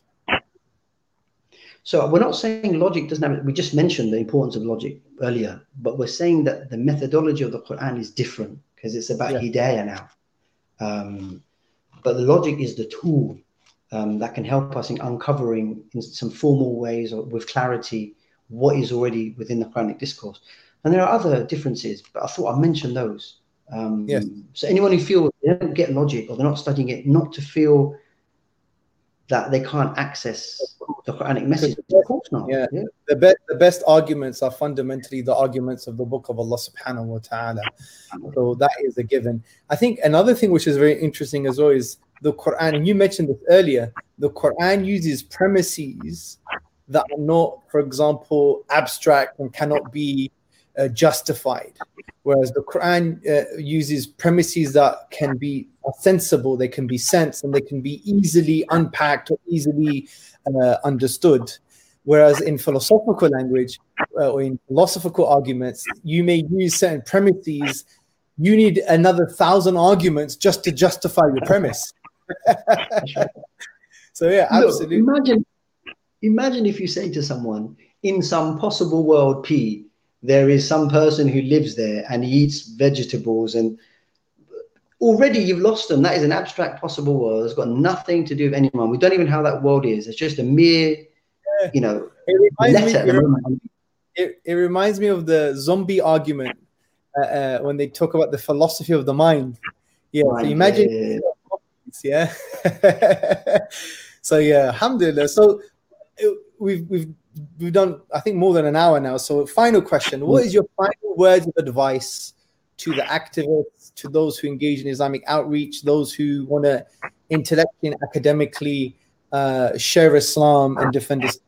So we're not saying logic doesn't have it. We just mentioned the importance of logic earlier, but we're saying that the methodology of the Quran is different because it's about hidayah now. But the logic is the tool that can help us in uncovering in some formal ways or with clarity what is already within the Quranic discourse. And there are other differences, but I thought I'd mention those. So anyone who feels they don't get logic or they're not studying it, not to feel that they can't access the Quranic message. Of course not. Yeah. The best arguments are fundamentally the arguments of the book of Allah subhanahu wa ta'ala. So that is a given. I think another thing which is very interesting as well is the Quran, and you mentioned this earlier, the Quran uses premises that are not, for example, abstract and cannot be justified. Whereas the Quran uses premises that can be sensible, they can be sensed, and they can be easily unpacked or easily understood. Whereas in philosophical language or in philosophical arguments, you may use certain premises. You need another 1,000 arguments just to justify your premise. So yeah, absolutely. Look, imagine if you say to someone, in some possible world P, there is some person who lives there and he eats vegetables, and already you've lost them. That is an abstract possible world. It's got nothing to do with anyone. We don't even know how that world is. It's just a mere, letter at the moment. It reminds me of the zombie argument when they talk about the philosophy of the mind. Yeah, right, so imagine. Yeah. So yeah, alhamdulillah. So we've done, I think, more than an hour now. So final question: what is your final words of advice to the activists, to those who engage in Islamic outreach, those who want to intellectually and academically share Islam and defend Islam?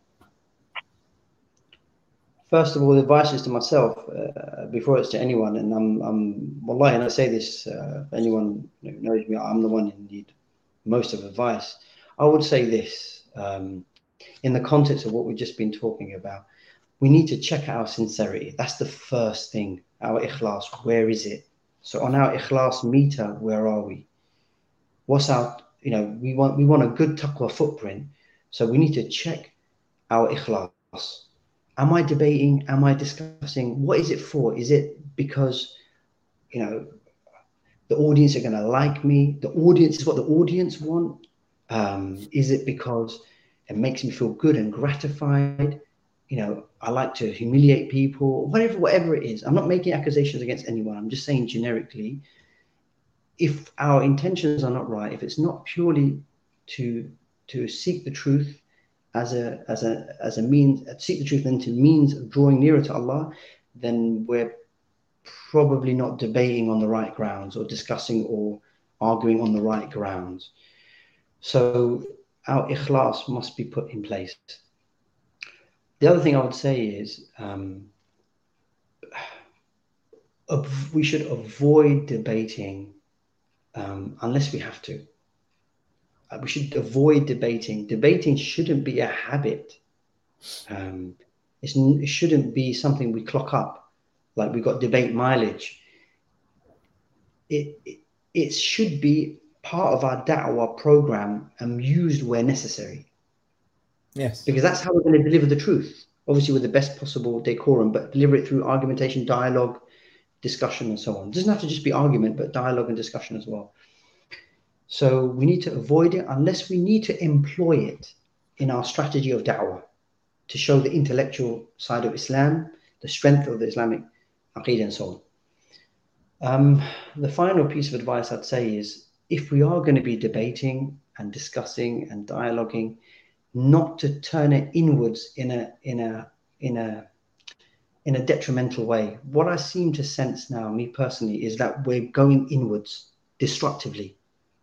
First of all, the advice is to myself before it's to anyone. And I'm wallahi, and I say this, anyone who knows me, I'm the one who need most of advice. I would say this, in the context of what we've just been talking about, we need to check our sincerity. That's the first thing. Our ikhlas, where is it? So on our ikhlas meter, where are we? What's our, we want a good taqwa footprint. So we need to check our ikhlas. Am I debating? Am I discussing? What is it for? Is it because, the audience are going to like me? The audience is what the audience want? Is it because it makes me feel good and gratified? I like to humiliate people, whatever it is. I'm not making accusations against anyone. I'm just saying generically, if our intentions are not right, if it's not purely to seek the truth as a means, seek the truth and to means of drawing nearer to Allah, then we're probably not debating on the right grounds or discussing or arguing on the right grounds. So our ikhlas must be put in place. The other thing I would say is we should avoid debating unless we have to. We should avoid debating. Debating shouldn't be a habit. It shouldn't be something we clock up, like we got debate mileage. It should be part of our da'wah program and used where necessary. Yes. Because that's how we're going to deliver the truth, obviously with the best possible decorum, but deliver it through argumentation, dialogue, discussion, and so on. It doesn't have to just be argument, but dialogue and discussion as well. So we need to avoid it unless we need to employ it in our strategy of da'wah to show the intellectual side of Islam, the strength of the Islamic aqeedah and so on. The final piece of advice I'd say is, if we are going to be debating and discussing and dialoguing, not to turn it inwards in a detrimental way. What I seem to sense now, me personally, is that we're going inwards destructively.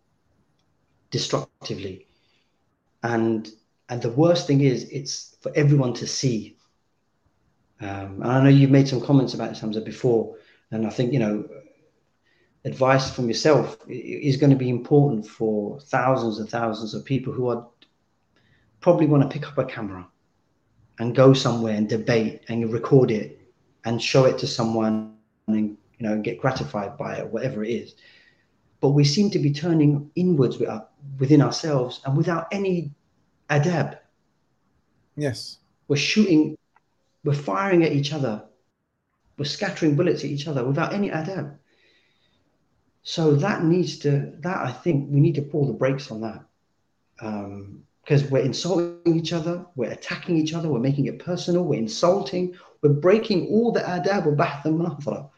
And the worst thing is, it's for everyone to see. And I know you've made some comments about this, Hamza, before, and I think, advice from yourself is going to be important for thousands and thousands of people who are probably want to pick up a camera and go somewhere and debate and record it and show it to someone and get gratified by it, whatever it is. But we seem to be turning inwards within ourselves and without any adab. Yes. We're firing at each other. We're scattering bullets at each other without any adab. So that I think we need to pull the brakes on that. Because we're insulting each other, we're attacking each other, we're making it personal, we're insulting, we're breaking all the adab of bahth and munazara.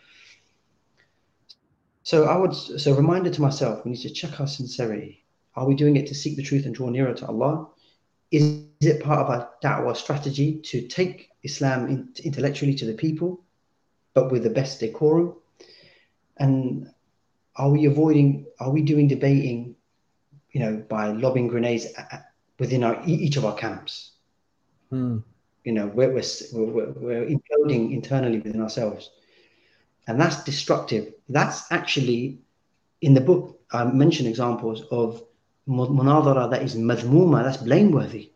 So a reminder to myself, we need to check our sincerity. Are we doing it to seek the truth and draw nearer to Allah? Is it part of our da'wah strategy to take Islam intellectually to the people, but with the best decorum? And are we doing debating, by lobbing grenades within each of our camps? We're imploding internally within ourselves. And that's destructive. That's actually, in the book, I mention examples of munadhara that is madhmuma, that's blameworthy.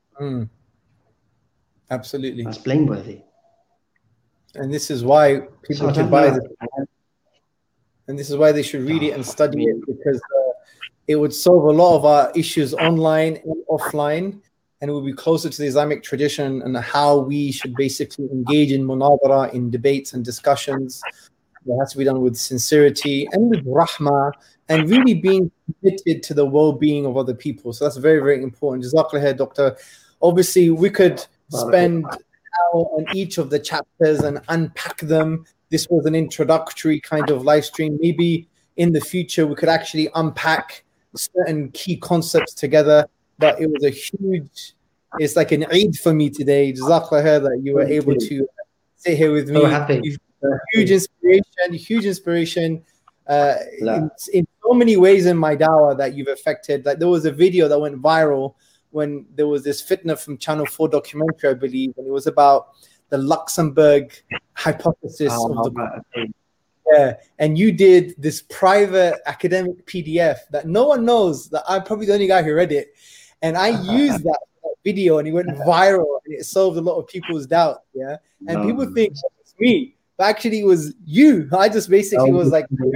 Absolutely. That's blameworthy. And this is why people should buy this. And this is why they should read it and study it, because it would solve a lot of our issues online and offline, and it would be closer to the Islamic tradition and how we should basically engage in munadhara, in debates and discussions. It has to be done with sincerity and with rahmah, and really being committed to the well-being of other people. So that's very, very important. Jazakallah khair, Doctor. Obviously, we could spend an hour on each of the chapters and unpack them. This was an introductory kind of live stream. Maybe in the future, we could actually unpack certain key concepts together. But it was it's like an Eid for me today. Jazakallah khair that you were able to sit here with me. So happy. Huge inspiration in so many ways in my dawah that you've affected. Like there was a video that went viral when there was this fitna from Channel 4 documentary, I believe, and it was about the Luxembourg hypothesis Yeah, and you did this private academic PDF that no one knows, that I'm probably the only guy who read it. And I used that video and it went viral and it solved a lot of people's doubt. Yeah. And people think it's me, but actually it was you. I just basically was like, not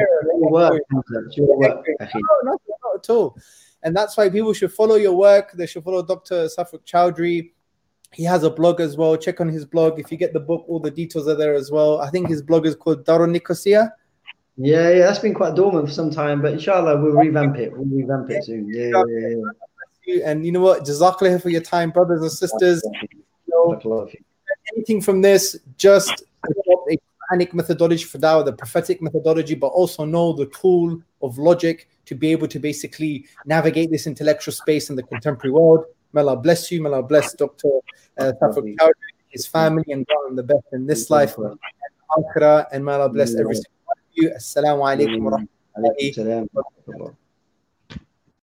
at all. And that's why people should follow your work. They should follow Dr. Safak Chowdhury. He has a blog as well. Check on his blog. If you get the book, all the details are there as well. I think his blog is called Darun Nicosia. Yeah, that's been quite dormant for some time, but inshallah we'll revamp it. We'll revamp it soon. Yeah. And you know what? Jazakallah for your time, brothers and sisters. Anything from this, just adopt a Quranic methodology for dawah, the prophetic methodology, but also know the tool of logic to be able to basically navigate this intellectual space in the contemporary world. May Allah bless you. May Allah bless Dr. Safak Chowdhury, his family, and grant him the best in this life and akhirah. And may Allah bless every single one of you. Assalamu alaikum wa rahmatullahi wa barakatuh.